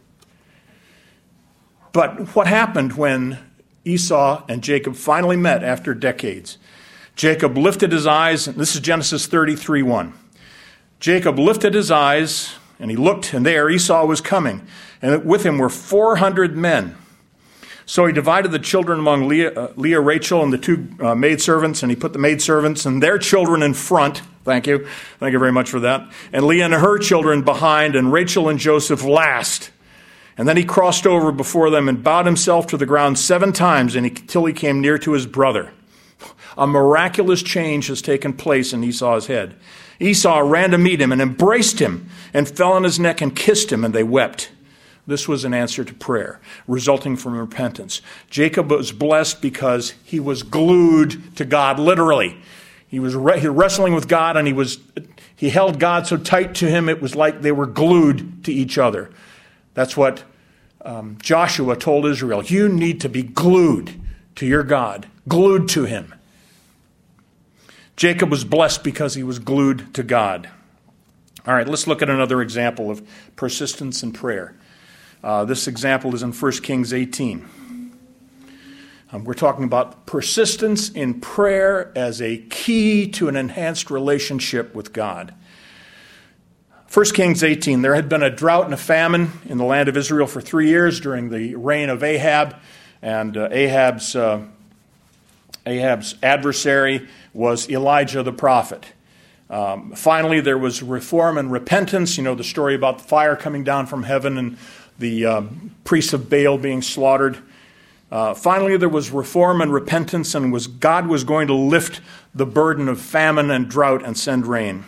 But what happened when Esau and Jacob finally met after decades? Jacob lifted his eyes, and this is Genesis thirty-three one. Jacob lifted his eyes, and he looked, and there Esau was coming, and with him were four hundred men. So he divided the children among Leah, uh, Leah Rachel, and the two uh, maidservants, and he put the maidservants and their children in front. Thank you. Thank you very much for that. And Leah and her children behind, and Rachel and Joseph last. And then he crossed over before them and bowed himself to the ground seven times until he came near to his brother. A miraculous change has taken place in Esau's head. Esau ran to meet him and embraced him and fell on his neck and kissed him, and they wept. This was an answer to prayer, resulting from repentance. Jacob was blessed because he was glued to God, literally. He was re- wrestling with God, and he was he held God so tight to him, it was like they were glued to each other. That's what um, Joshua told Israel. You need to be glued to your God, glued to him. Jacob was blessed because he was glued to God. All right, let's look at another example of persistence in prayer. Uh, this example is in First Kings eighteen. Um, we're talking about persistence in prayer as a key to an enhanced relationship with God. First Kings eighteen, there had been a drought and a famine in the land of Israel for three years during the reign of Ahab, and uh, Ahab's, uh, Ahab's adversary was Elijah the prophet. Um, finally, there was reform and repentance. You know the story about the fire coming down from heaven and the um, priests of Baal being slaughtered. Uh, finally, there was reform and repentance, and was God was going to lift the burden of famine and drought and send rain.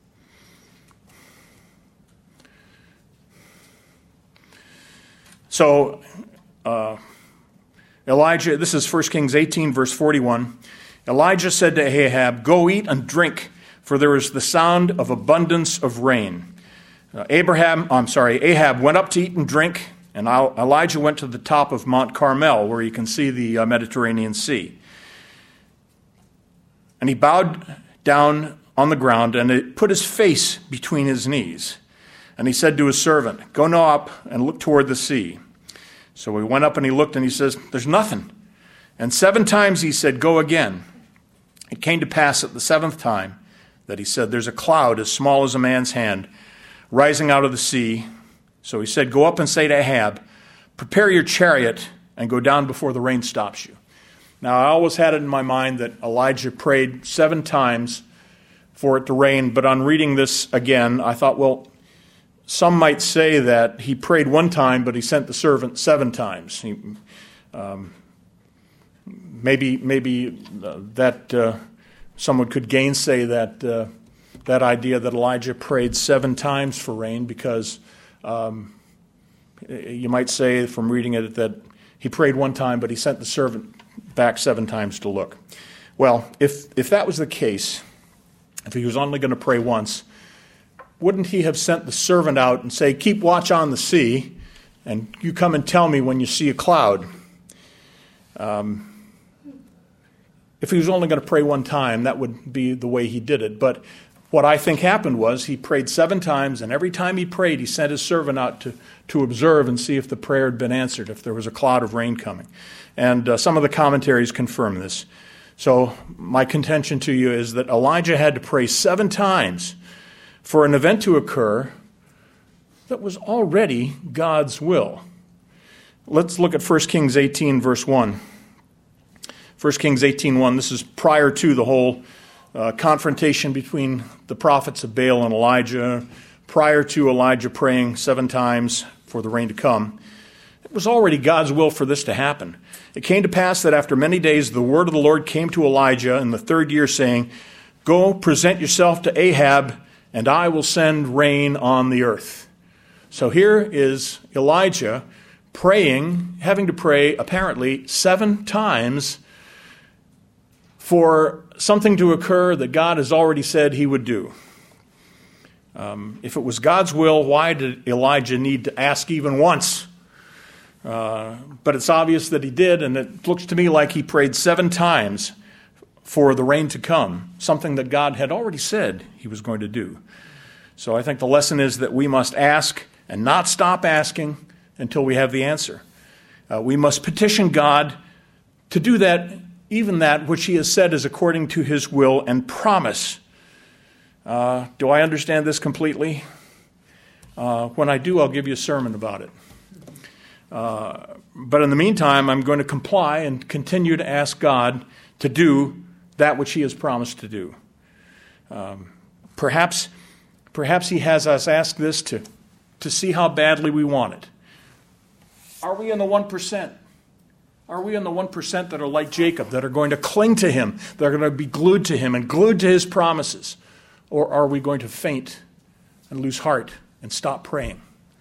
So, uh, Elijah, this is First Kings eighteen, verse forty-one. Elijah said to Ahab, "Go eat and drink, for there is the sound of abundance of rain." Uh, Abraham, I'm sorry, Ahab went up to eat and drink, and Elijah went to the top of Mount Carmel, where you can see the uh, Mediterranean Sea. And he bowed down on the ground, and it put his face between his knees. And he said to his servant, "Go now up and look toward the sea." So he went up and he looked, and he says, "There's nothing." And seven times he said, "Go again." It came to pass at the seventh time that he said, "There's a cloud as small as a man's hand rising out of the sea." So he said, "Go up and say to Ahab, prepare your chariot and go down before the rain stops you." Now, I always had it in my mind that Elijah prayed seven times for it to rain, but on reading this again, I thought, well, some might say that he prayed one time, but he sent the servant seven times. He, um, maybe maybe uh, that uh, someone could gainsay that uh, that idea that Elijah prayed seven times for rain, because um, you might say from reading it that he prayed one time, but he sent the servant back seven times to look. Well, if if that was the case, if he was only going to pray once, wouldn't he have sent the servant out and say, keep watch on the sea, and you come and tell me when you see a cloud? Um, if he was only going to pray one time, that would be the way he did it. But what I think happened was he prayed seven times, and every time he prayed, he sent his servant out to, to observe and see if the prayer had been answered, if there was a cloud of rain coming. And uh, some of the commentaries confirm this. So my contention to you is that Elijah had to pray seven times for an event to occur that was already God's will. Let's look at First Kings eighteen, verse one. First Kings eighteen one, this is prior to the whole uh, confrontation between the prophets of Baal and Elijah, prior to Elijah praying seven times for the rain to come. It was already God's will for this to happen. It came to pass that after many days the word of the Lord came to Elijah in the third year, saying, go, present yourself to Ahab, and I will send rain on the earth. So here is Elijah praying, having to pray apparently seven times for something to occur that God has already said he would do. Um, if it was God's will, why did Elijah need to ask even once? Uh, but it's obvious that he did, and it looks to me like he prayed seven times for the rain to come, something that God had already said he was going to do. So I think the lesson is that we must ask and not stop asking until we have the answer. Uh, we must petition God to do that, even that which he has said is according to his will and promise. Uh, do I understand this completely? Uh, when I do, I'll give you a sermon about it. Uh, but in the meantime, I'm going to comply and continue to ask God to do that which he has promised to do. Um, perhaps, perhaps he has us ask this to, to see how badly we want it. Are we in the one percent? Are we in the one percent that are like Jacob, that are going to cling to him, that are going to be glued to him and glued to his promises? Or are we going to faint and lose heart and stop praying?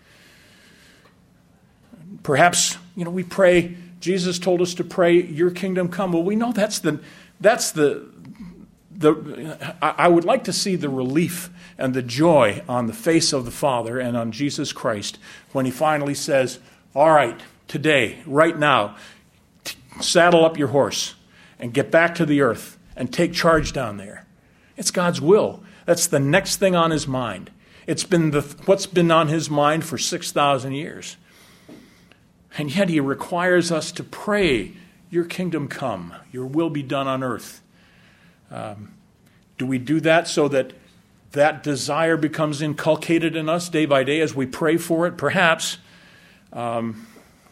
Perhaps, you know, we pray, Jesus told us to pray, your kingdom come. Well, we know that's the, that's the, the, I would like to see the relief and the joy on the face of the Father and on Jesus Christ when he finally says, all right, today, right now, t- saddle up your horse and get back to the earth and take charge down there. It's God's will. That's the next thing on his mind. It's been the what's been on his mind for six thousand years. And yet he requires us to pray, your kingdom come, your will be done on earth. Um, do we do that so that that desire becomes inculcated in us day by day as we pray for it? Perhaps um,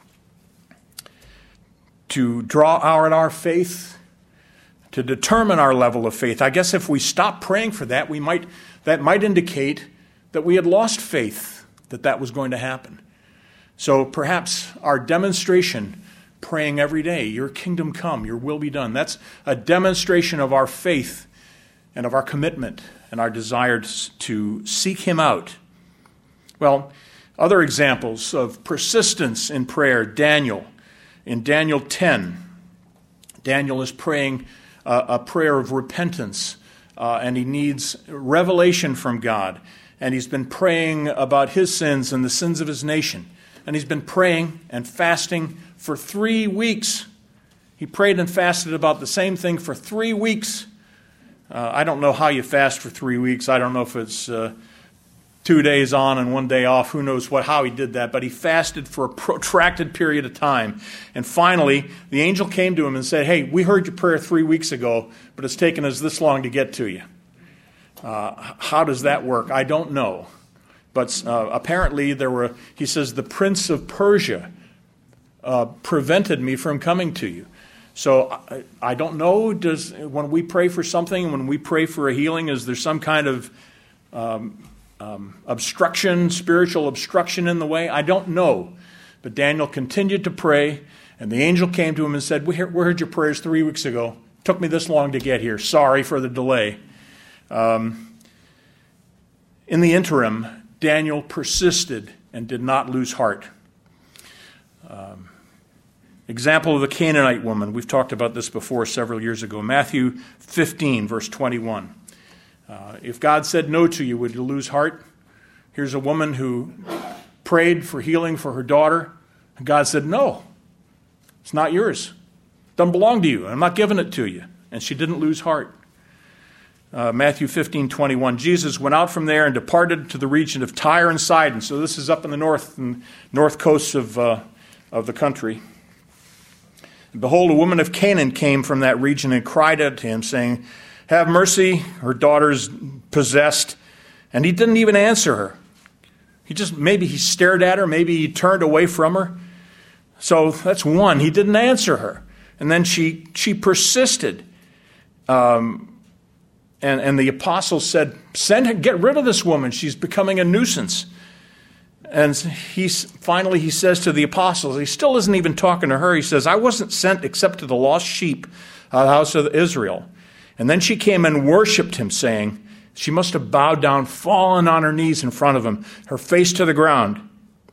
to draw out our faith, to determine our level of faith. I guess if we stop praying for that, we might that might indicate that we had lost faith that that was going to happen. So perhaps our demonstration, praying every day, your kingdom come, your will be done, that's a demonstration of our faith and of our commitment and our desire to seek him out. Well, other examples of persistence in prayer, Daniel. In Daniel ten, Daniel is praying a, a prayer of repentance, uh, and he needs revelation from God. And he's been praying about his sins and the sins of his nation. And he's been praying and fasting for three weeks. He prayed and fasted about the same thing for three weeks. Uh, I don't know how you fast for three weeks. I don't know if it's uh, two days on and one day off. Who knows what how he did that. But he fasted for a protracted period of time. And finally, the angel came to him and said, hey, we heard your prayer three weeks ago, but it's taken us this long to get to you. Uh, how does that work? I don't know. But uh, apparently there were, he says, the prince of Persia uh, prevented me from coming to you. So I, I don't know, does when we pray for something, when we pray for a healing, is there some kind of um, um, obstruction, spiritual obstruction in the way? I don't know. But Daniel continued to pray, And the angel came to him and said, we heard your prayers three weeks ago. It took me this long to get here. Sorry for the delay. Um, in the interim, Daniel persisted and did not lose heart. Um, example of the Canaanite woman. We've talked about this before several years ago. Matthew fifteen, verse twenty-one. Uh, if God said no to you, would you lose heart? Here's a woman who prayed for healing for her daughter. And God said, no, it's not yours. It doesn't belong to you. I'm not giving it to you. And she didn't lose heart. Uh, Matthew fifteen, twenty-one. Jesus went out from there and departed to the region of Tyre and Sidon. So this is up in the north and north coast of, uh, of the country. And behold, a woman of Canaan came from that region and cried out to him, saying, have mercy, her daughter's possessed. And he didn't even answer her. He just, maybe he stared at her, maybe he turned away from her. So that's one, he didn't answer her. And then she she persisted. Um, and, and the apostles said, send her, get rid of this woman, she's becoming a nuisance. And he's, finally he says to the apostles, he still isn't even talking to her, he says, I wasn't sent except to the lost sheep of the house of Israel. And then she came and worshipped him, saying, she must have bowed down, fallen on her knees in front of him, her face to the ground,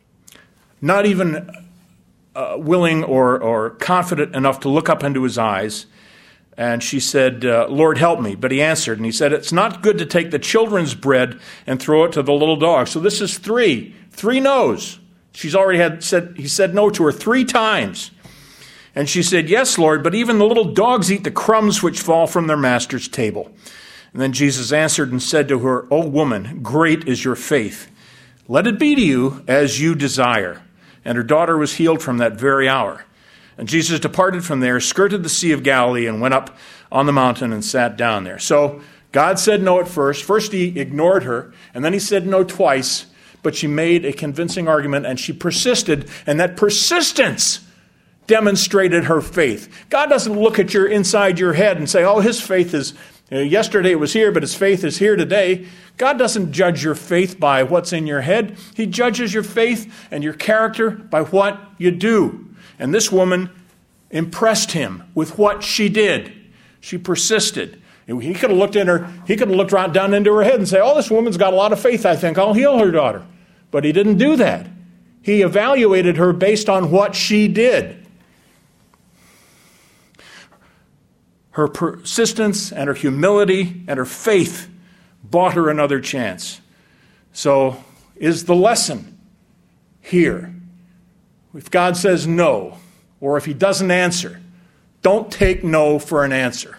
not even uh, willing or, or confident enough to look up into his eyes. And she said, uh, Lord, help me. But he answered, and he said, it's not good to take the children's bread and throw it to the little dogs. So this is three, three no's. She's already had said, he said no to her three times. And she said, yes, Lord, but even the little dogs eat the crumbs which fall from their master's table. And then Jesus answered and said to her, O woman, great is your faith. Let it be to you as you desire. And her daughter was healed from that very hour. And Jesus departed from there, skirted the Sea of Galilee, and went up on the mountain and sat down there. So God said no at first. First he ignored her, and then he said no twice. But she made a convincing argument, and she persisted. And that persistence demonstrated her faith. God doesn't look at your inside your head and say, oh, his faith is, you know, yesterday it was here, but his faith is here today. God doesn't judge your faith by what's in your head. He judges your faith and your character by what you do. And this woman impressed him with what she did. She persisted. He could have looked in her, he could have looked right down into her head and say, oh, this woman's got a lot of faith, I think I'll heal her daughter. But he didn't do that. He evaluated her based on what she did. Her persistence and her humility and her faith bought her another chance. So is the lesson here. If God says no, or if he doesn't answer, don't take no for an answer.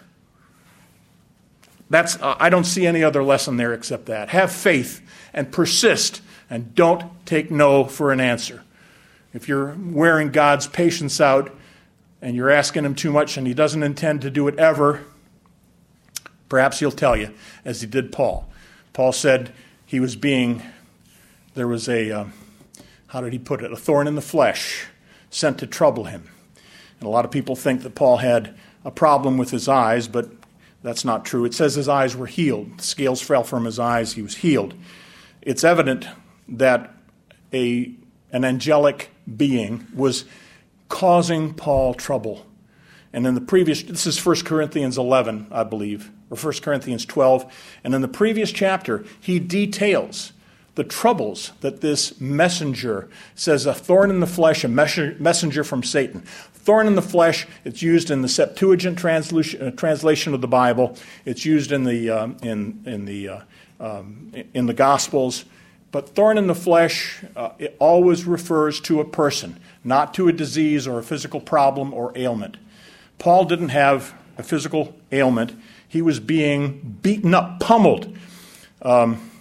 That's uh, I don't see any other lesson there except that. Have faith and persist, and don't take no for an answer. If you're wearing God's patience out, and you're asking him too much and he doesn't intend to do it ever, perhaps he'll tell you, as he did Paul. Paul said he was being, there was a, um, how did he put it, a thorn in the flesh sent to trouble him. And a lot of people think that Paul had a problem with his eyes, but that's not true. It says his eyes were healed. The scales fell from his eyes. He was healed. It's evident that a an angelic being was causing Paul trouble. And in the previous, this is First Corinthians eleven, I believe, or First Corinthians twelve. And in the previous chapter, he details the troubles that this messenger, says a thorn in the flesh, a messenger from Satan. Thorn in the flesh, it's used in the Septuagint translation, uh, translation of the Bible. It's used in the uh, in in the uh, um, in the Gospels. But thorn in the flesh, uh, it always refers to a person, not to a disease or a physical problem or ailment. Paul didn't have a physical ailment. He was being beaten up, pummeled. Um,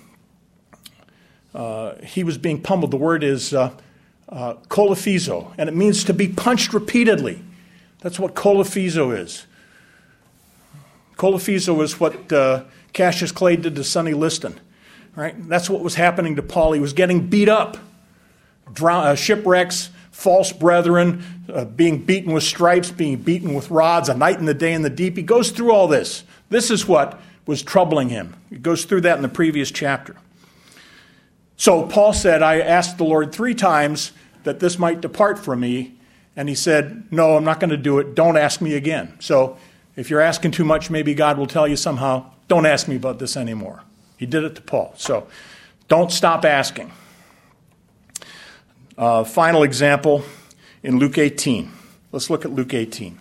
uh, he was being pummeled. The word is uh, uh, kolophizo, and it means to be punched repeatedly. That's what kolophizo is. Kolophizo is what uh, Cassius Clay did to Sonny Liston. Right? That's what was happening to Paul. He was getting beat up. Drown, uh, shipwrecks, false brethren, uh, being beaten with stripes, being beaten with rods, a night and the day in the deep. He goes through all this. This is what was troubling him. He goes through that in the previous chapter. So Paul said, I asked the Lord three times that this might depart from me. And he said, no, I'm not going to do it. Don't ask me again. So if you're asking too much, maybe God will tell you somehow, don't ask me about this anymore. He did it to Paul. So don't stop asking. Uh, final example in Luke eighteen. Let's look at Luke eighteen.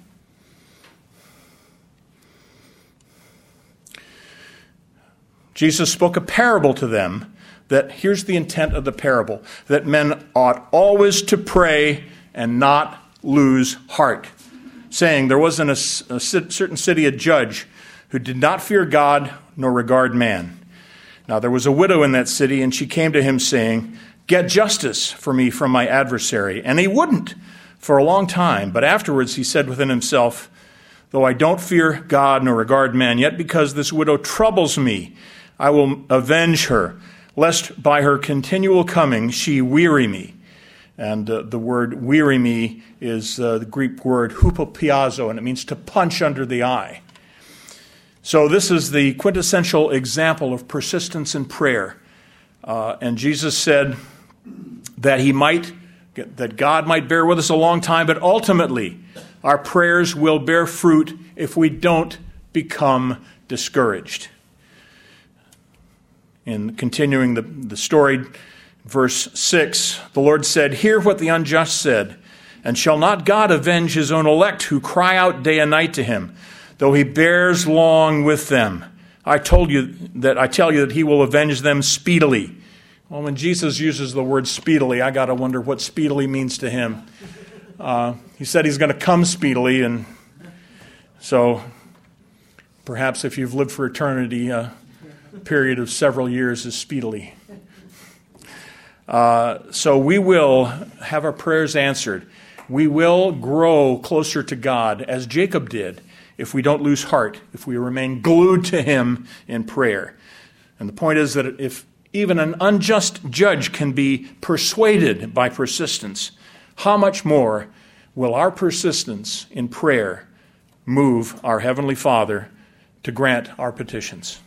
Jesus spoke a parable to them that, here's the intent of the parable, that men ought always to pray and not lose heart, saying there was in a, a certain city a judge who did not fear God nor regard man. Now there was a widow in that city, and she came to him saying, get justice for me from my adversary. And he wouldn't for a long time, but afterwards he said within himself, though I don't fear God nor regard man, yet because this widow troubles me, I will avenge her, lest by her continual coming she weary me. And uh, the word weary me is uh, the Greek word hupopiazo, and it means to punch under the eye. So this is the quintessential example of persistence in prayer. Uh, and Jesus said that he might, that God might bear with us a long time, but ultimately our prayers will bear fruit if we don't become discouraged. In continuing the, the story, verse six, the Lord said, hear what the unjust said, and shall not God avenge his own elect who cry out day and night to him, though he bears long with them? I told you that I tell you that he will avenge them speedily. Well, when Jesus uses the word speedily, I got to wonder what speedily means to him. Uh, he said he's going to come speedily, and so perhaps if you've lived for eternity, uh, period of several years is speedily. Uh, so we will have our prayers answered. We will grow closer to God, as Jacob did, if we don't lose heart, if we remain glued to him in prayer. And the point is that if even an unjust judge can be persuaded by persistence, how much more will our persistence in prayer move our Heavenly Father to grant our petitions?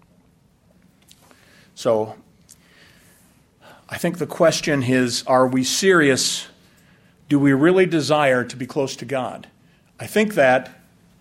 So, I think the question is, are we serious? Do we really desire to be close to God? I think that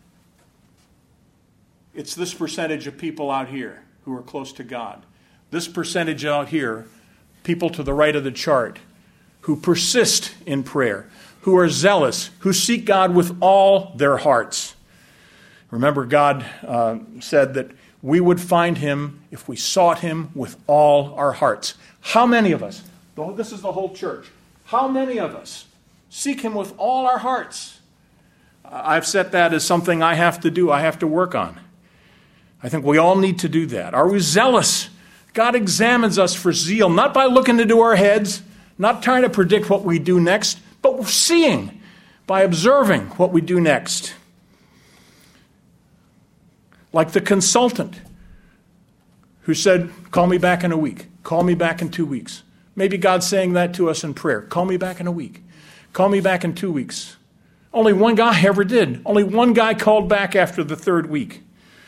it's this percentage of people out here who are close to God. This percentage out here, people to the right of the chart, who persist in prayer, who are zealous, who seek God with all their hearts. Remember, God uh, said that we would find him if we sought him with all our hearts. How many of us, this is the whole church, how many of us seek him with all our hearts? I've set that as something I have to do, I have to work on. I think we all need to do that. Are we zealous? God examines us for zeal, not by looking into our heads, not trying to predict what we do next, but seeing, by observing what we do next. Like the consultant who said, call me back in a week. Call me back in two weeks. Maybe God's saying that to us in prayer. Call me back in a week. Call me back in two weeks. Only one guy ever did. Only one guy called back after the third week.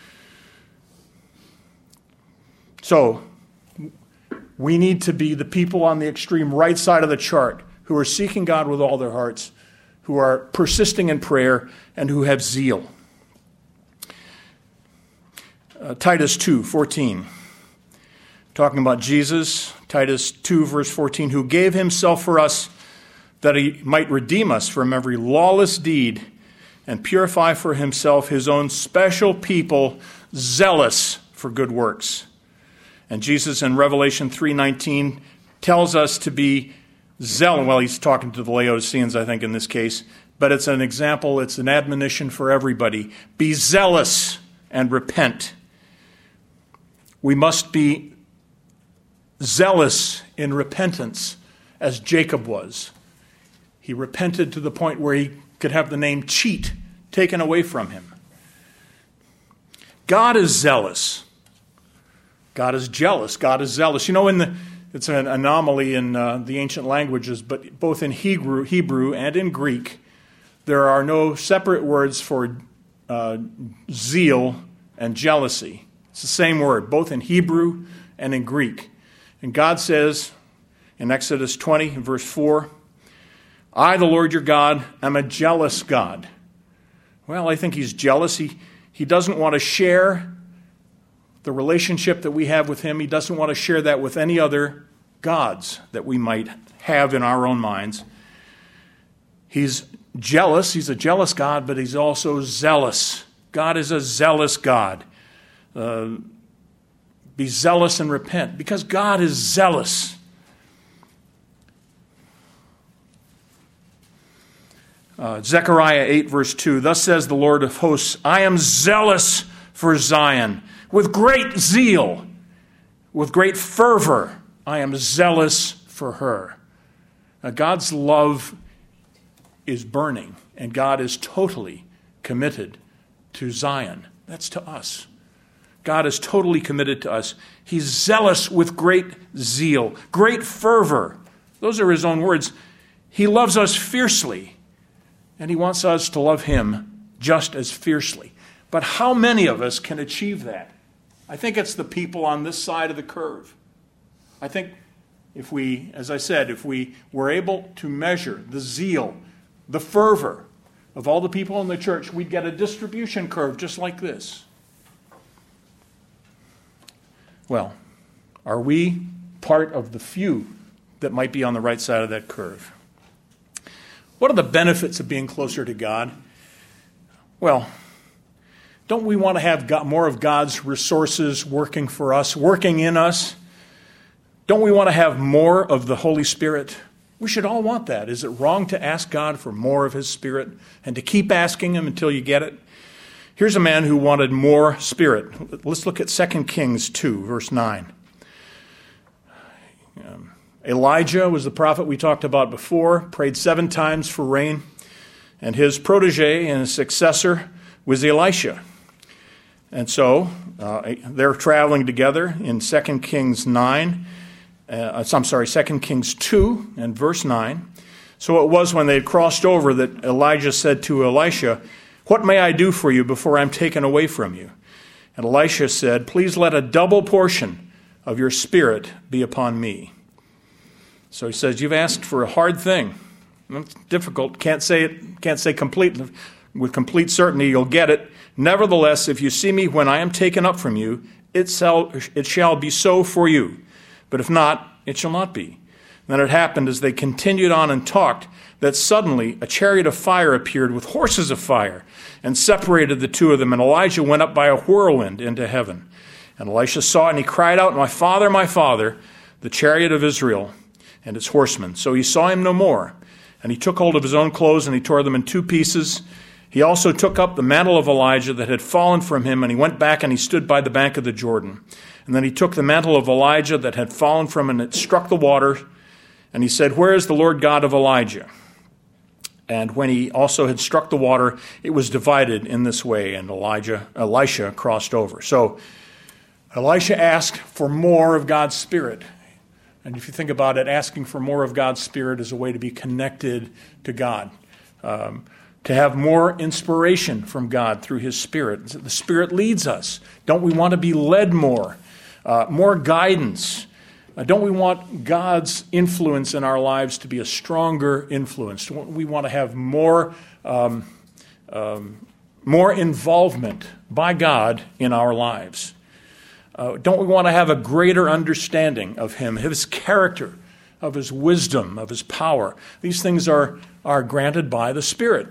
So, we need to be the people on the extreme right side of the chart who are seeking God with all their hearts, who are persisting in prayer, and who have zeal. Uh, Titus two fourteen, talking about Jesus, Titus two verse fourteen, who gave himself for us that he might redeem us from every lawless deed and purify for himself his own special people, zealous for good works. And Jesus in Revelation three nineteen tells us to be zealous. Well, he's talking to the Laodiceans, I think, in this case, but it's an example, it's an admonition for everybody. Be zealous and repent. We must be zealous in repentance, as Jacob was. He repented to the point where he could have the name cheat taken away from him. God is zealous. God is jealous. God is zealous. You know, in the it's an anomaly in uh, the ancient languages, but both in Hebrew, Hebrew and in Greek, there are no separate words for uh, zeal and jealousy. It's the same word, both in Hebrew and in Greek. And God says in Exodus twenty, verse four, I, the Lord your God, am a jealous God. Well, I think he's jealous. He, he doesn't want to share the relationship that we have with him. He doesn't want to share that with any other gods that we might have in our own minds. He's jealous. He's a jealous God, but he's also zealous. God is a zealous God. Uh, be zealous and repent, because God is zealous. Uh, Zechariah eight, verse two, thus says the Lord of hosts, I am zealous for Zion, with great zeal, with great fervor, I am zealous for her. Now, God's love is burning, and God is totally committed to Zion. That's to us. God is totally committed to us. He's zealous with great zeal, great fervor. Those are his own words. He loves us fiercely, and he wants us to love him just as fiercely. But how many of us can achieve that? I think it's the people on this side of the curve. I think if we, as I said, if we were able to measure the zeal, the fervor of all the people in the church, we'd get a distribution curve just like this. Well, are we part of the few that might be on the right side of that curve? What are the benefits of being closer to God? Well, don't we want to have God, more of God's resources working for us, working in us? Don't we want to have more of the Holy Spirit? We should all want that. Is it wrong to ask God for more of his Spirit and to keep asking him until you get it? Here's a man who wanted more Spirit. Let's look at Second Kings two, verse nine. Um, Elijah was the prophet we talked about before, prayed seven times for rain, and his protege and his successor was Elisha. And so uh, they're traveling together in Second Kings nine. Uh, I'm sorry, Second Kings two and verse nine. So it was when they had crossed over that Elijah said to Elisha, what may I do for you before I'm taken away from you? And Elisha said, please let a double portion of your Spirit be upon me. So he says, you've asked for a hard thing. It's difficult. Can't say it, can't say complete, with complete certainty you'll get it. Nevertheless, if you see me when I am taken up from you, it shall, it shall be so for you. But if not, it shall not be. Then it happened as they continued on and talked, that suddenly a chariot of fire appeared with horses of fire and separated the two of them. And Elijah went up by a whirlwind into heaven. And Elisha saw it, and he cried out, my father, my father, the chariot of Israel and its horsemen. So he saw him no more. And he took hold of his own clothes, and he tore them in two pieces. He also took up the mantle of Elijah that had fallen from him, and he went back and he stood by the bank of the Jordan. And then he took the mantle of Elijah that had fallen from him, and it struck the water. And he said, where is the Lord God of Elijah? And when he also had struck the water, it was divided in this way, and Elijah, Elisha crossed over. So Elisha asked for more of God's Spirit. And if you think about it, asking for more of God's Spirit is a way to be connected to God, um, to have more inspiration from God through his Spirit. The Spirit leads us. Don't we want to be led more? Uh, more guidance. Uh, don't we want God's influence in our lives to be a stronger influence? We want to have more, um, um, more involvement by God in our lives. Uh, don't we want to have a greater understanding of him, of his character, of his wisdom, of his power? These things are, are granted by the Spirit.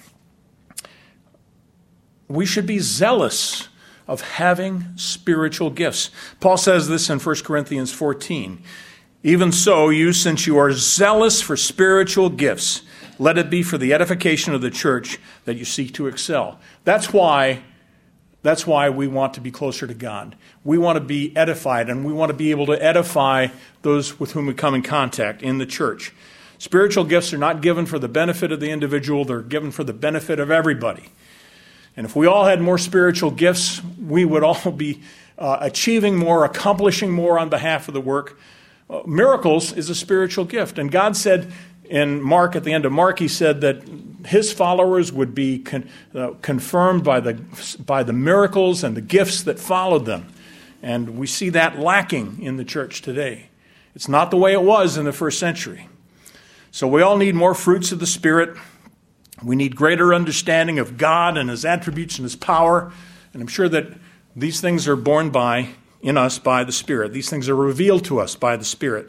We should be zealous of having spiritual gifts. Paul says this in First Corinthians fourteen. Even so, you, since you are zealous for spiritual gifts, let it be for the edification of the church that you seek to excel. That's why, that's why we want to be closer to God. We want to be edified, and we want to be able to edify those with whom we come in contact in the church. Spiritual gifts are not given for the benefit of the individual. They're given for the benefit of everybody. And if we all had more spiritual gifts, we would all be uh, achieving more, accomplishing more on behalf of the work. Uh, miracles is a spiritual gift. And God said in Mark, at the end of Mark, he said that his followers would be con- uh, confirmed by the, by the miracles and the gifts that followed them. And we see that lacking in the church today. It's not the way it was in the first century. So we all need more fruits of the Spirit. We need greater understanding of God and His attributes and His power. And I'm sure that these things are borne by, in us by the Spirit. These things are revealed to us by the Spirit.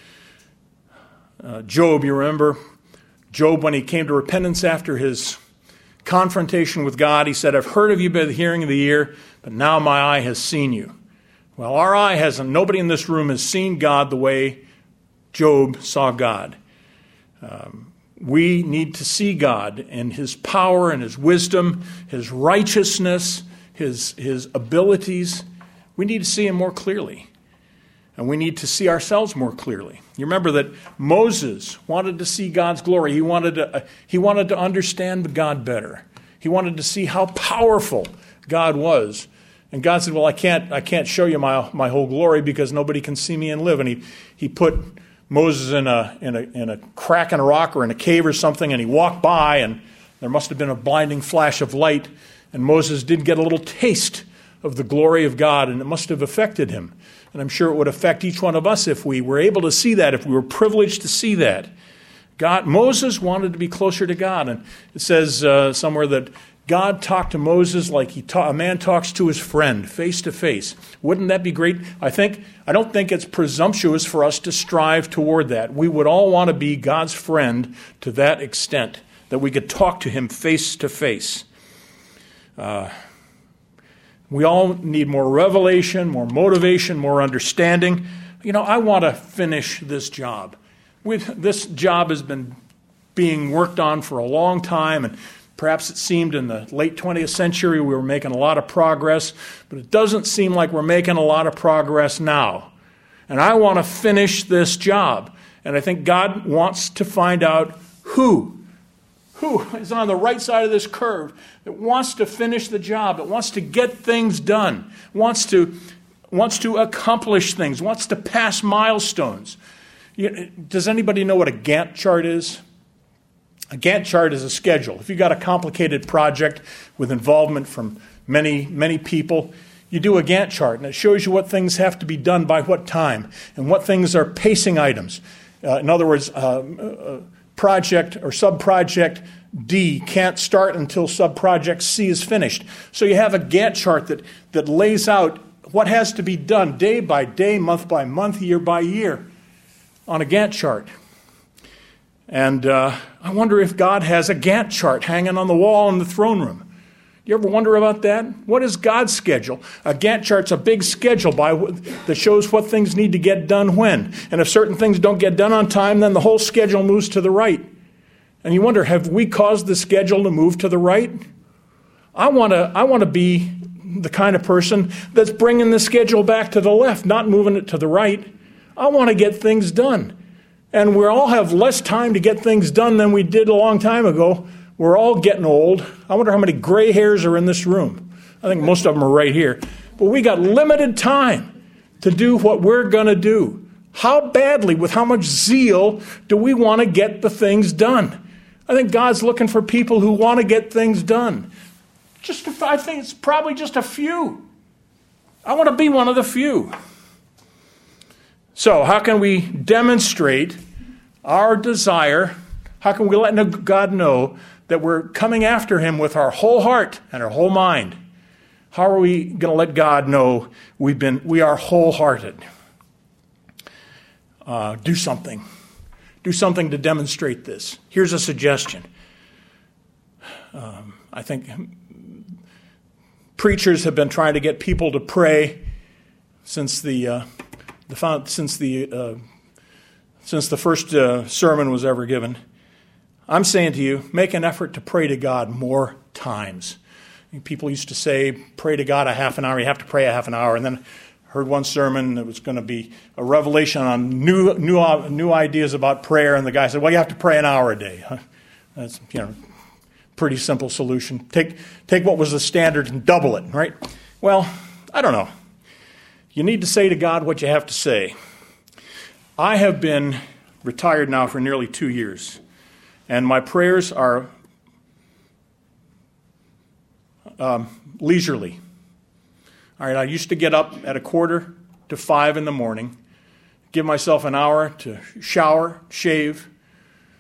Uh, Job, you remember, Job, when he came to repentance after his confrontation with God, he said, I've heard of you by the hearing of the ear, but now my eye has seen you. Well, our eye hasn't. Nobody in this room has seen God the way Job saw God. Um, we need to see God and His power and His wisdom, His righteousness, His, His abilities. We need to see Him more clearly. And we need to see ourselves more clearly. You remember that Moses wanted to see God's glory. He wanted to, uh, he wanted to understand God better. He wanted to see how powerful God was. And God said, well, I can't I can't show you my my whole glory because nobody can see me and live. And he, he put Moses in a, in a in a crack in a rock or in a cave or something, and he walked by, and there must have been a blinding flash of light, and Moses did get a little taste of the glory of God, and it must have affected him. And I'm sure it would affect each one of us if we were able to see that, if we were privileged to see that. God, Moses wanted to be closer to God, and it says uh, somewhere that God talked to Moses like he ta- a man talks to his friend, face to face. Wouldn't that be great? I think I don't think it's presumptuous for us to strive toward that. We would all want to be God's friend to that extent, that we could talk to Him face to face. Uh, we all need more revelation, more motivation, more understanding. You know, I want to finish this job. We've, this job has been being worked on for a long time, and perhaps it seemed in the late twentieth century we were making a lot of progress, but it doesn't seem like we're making a lot of progress now. And I want to finish this job. And I think God wants to find out who, who is on the right side of this curve that wants to finish the job, that wants to get things done, wants to, wants to accomplish things, wants to pass milestones. Does anybody know what a Gantt chart is? A Gantt chart is a schedule. If you've got a complicated project with involvement from many, many people, you do a Gantt chart, and it shows you what things have to be done by what time and what things are pacing items. Uh, in other words, uh, uh, project or sub-project D can't start until sub-project C is finished. So you have a Gantt chart that, that lays out what has to be done day by day, month by month, year by year on a Gantt chart. And uh, I wonder if God has a Gantt chart hanging on the wall in the throne room. You ever wonder about that? What is God's schedule? A Gantt chart's a big schedule by that shows what things need to get done when. And if certain things don't get done on time, then the whole schedule moves to the right. And you wonder, have we caused the schedule to move to the right? I want to I want to be the kind of person that's bringing the schedule back to the left, not moving it to the right. I want to get things done. And we all have less time to get things done than we did a long time ago. We're all getting old. I wonder how many gray hairs are in this room. I think most of them are right here. But we got limited time to do what we're going to do. How badly, with how much zeal, do we want to get the things done? I think God's looking for people who want to get things done. Just, a, I think it's probably just a few. I want to be one of the few. So how can we demonstrate our desire? How can we let God know that we're coming after Him with our whole heart and our whole mind? How are we going to let God know we've been we are wholehearted? Uh, do something. Do something to demonstrate this. Here's a suggestion. Um, I think preachers have been trying to get people to pray since the uh, the since the uh, since the first uh, sermon was ever given. I'm saying to you, make an effort to pray to God more times. People used to say, pray to God a half an hour. You have to pray a half an hour. And then I heard one sermon that was going to be a revelation on new new uh, new ideas about prayer. And the guy said, well, you have to pray an hour a day. That's, you know, pretty simple solution. Take take what was the standard and double it, right? Well, I don't know. You need to say to God what you have to say. I have been retired now for nearly two years, and my prayers are um, leisurely. All right, I used to get up at a quarter to five in the morning, give myself an hour to shower, shave,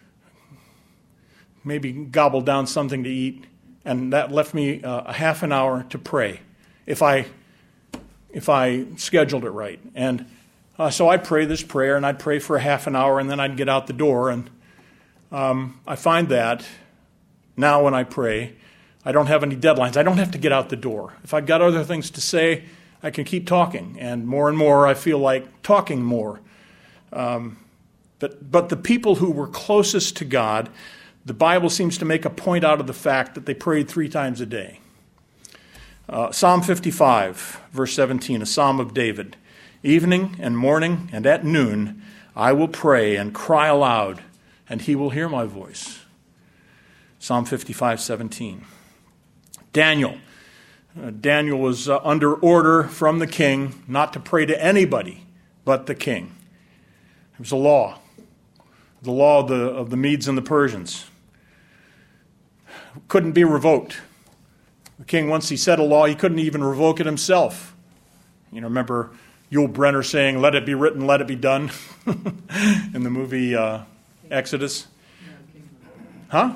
maybe gobbled down something to eat, and that left me uh, a half an hour to pray if I if I scheduled it right. And uh, so I'd pray this prayer, and I'd pray for a half an hour, and then I'd get out the door. And um, I find that now when I pray, I don't have any deadlines. I don't have to get out the door. If I've got other things to say, I can keep talking. And more and more, I feel like talking more. Um, but, but the people who were closest to God, the Bible seems to make a point out of the fact that they prayed three times a day. Uh, Psalm fifty-five, verse seventeen, a psalm of David. Evening and morning and at noon I will pray and cry aloud, and he will hear my voice. Psalm fifty-five, seventeen. Daniel. Uh, Daniel was uh, under order from the king not to pray to anybody but the king. It was a law. The law of the, of the Medes and the Persians. Couldn't be revoked. The king, once he set a law, he couldn't even revoke it himself. You know, remember Yul Brynner saying, "Let it be written, let it be done," in the movie uh, Exodus. Huh?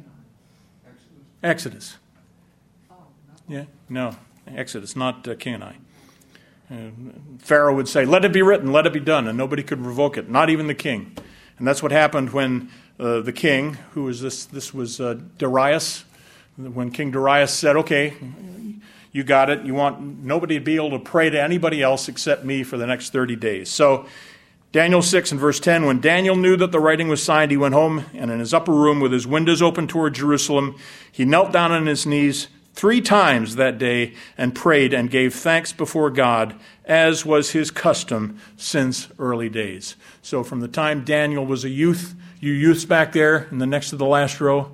Exodus. Yeah, no, Exodus, not uh, King and I. Uh, Pharaoh would say, "Let it be written, let it be done," and nobody could revoke it, not even the king. And that's what happened when uh, the king, who was this? This was uh, Darius. When King Darius said, "Okay, you got it. You want nobody to be able to pray to anybody else except me for the next thirty days." So Daniel six and verse ten, when Daniel knew that the writing was signed, he went home, and in his upper room with his windows open toward Jerusalem, he knelt down on his knees three times that day and prayed and gave thanks before God, as was his custom since early days. So from the time Daniel was a youth, you youths back there in the next to the last row,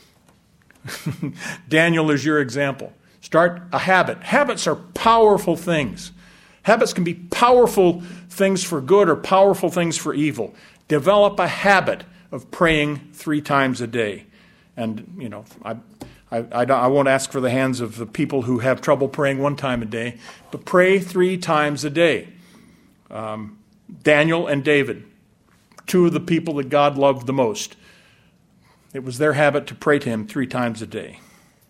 Daniel is your example. Start a habit. Habits are powerful things. Habits can be powerful things for good or powerful things for evil. Develop a habit of praying three times a day. And, you know, I, I, I, I won't ask for the hands of the people who have trouble praying one time a day, but pray three times a day. Um, Daniel and David, two of the people that God loved the most. It was their habit to pray to him three times a day.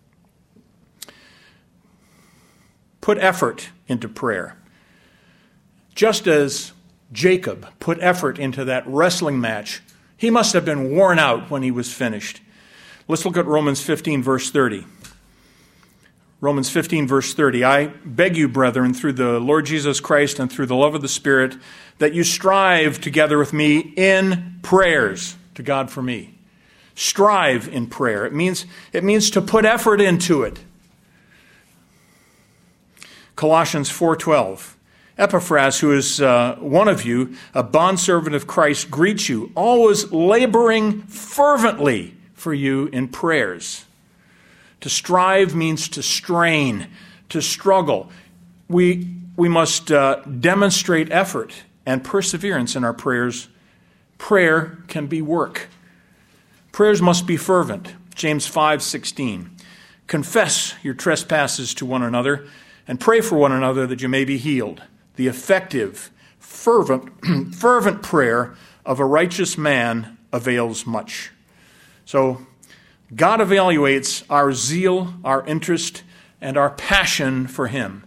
Put effort into prayer. Just as Jacob put effort into that wrestling match, he must have been worn out when he was finished. Let's look at Romans fifteen, verse thirty. Romans fifteen, verse thirty. I beg you, brethren, through the Lord Jesus Christ and through the love of the Spirit, that you strive together with me in prayers to God for me. Strive in prayer. It means, it means to put effort into it. Colossians four twelve. Epaphras, who is uh, one of you, a bondservant of Christ, greets you, always laboring fervently for you in prayers. To strive means to strain, to struggle. We, we must uh, demonstrate effort and perseverance in our prayers. Prayer can be work. Prayers must be fervent. James five sixteen. Confess your trespasses to one another and pray for one another that you may be healed. The effective, fervent, fervent prayer of a righteous man avails much. So God evaluates our zeal, our interest, and our passion for him.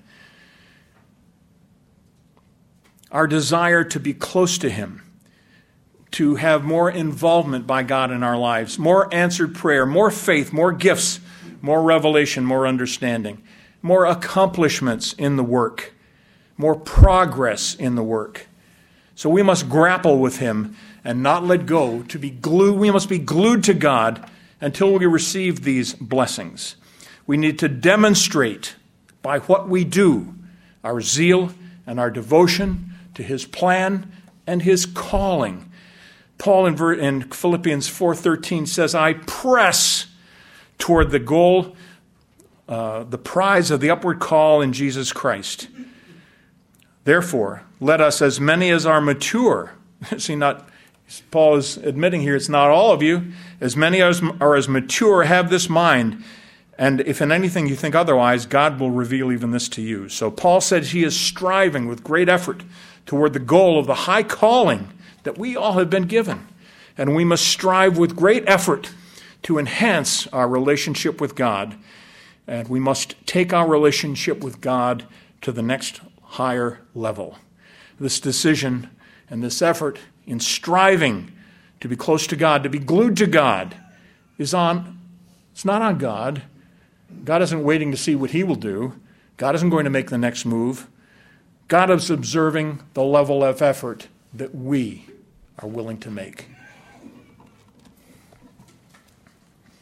Our desire to be close to him, to have more involvement by God in our lives, more answered prayer, more faith, more gifts, more revelation, more understanding, more accomplishments in the work, more progress in the work. So we must grapple with him and not let go. To be glued, we must be glued to God until we receive these blessings. We need to demonstrate by what we do our zeal and our devotion to his plan and his calling. Paul in, ver- in Philippians four thirteen says, I press toward the goal, uh, the prize of the upward call in Jesus Christ. Therefore, let us, as many as are mature, see, not Paul is admitting here, it's not all of you, as many as are as mature, have this mind. And if in anything you think otherwise, God will reveal even this to you. So Paul said he is striving with great effort toward the goal of the high calling that we all have been given. And we must strive with great effort to enhance our relationship with God, and we must take our relationship with God to the next higher level. This decision and this effort in striving to be close to God, to be glued to God, is on, it's not on God. God isn't waiting to see what he will do. God isn't going to make the next move. God is observing the level of effort that we are willing to make.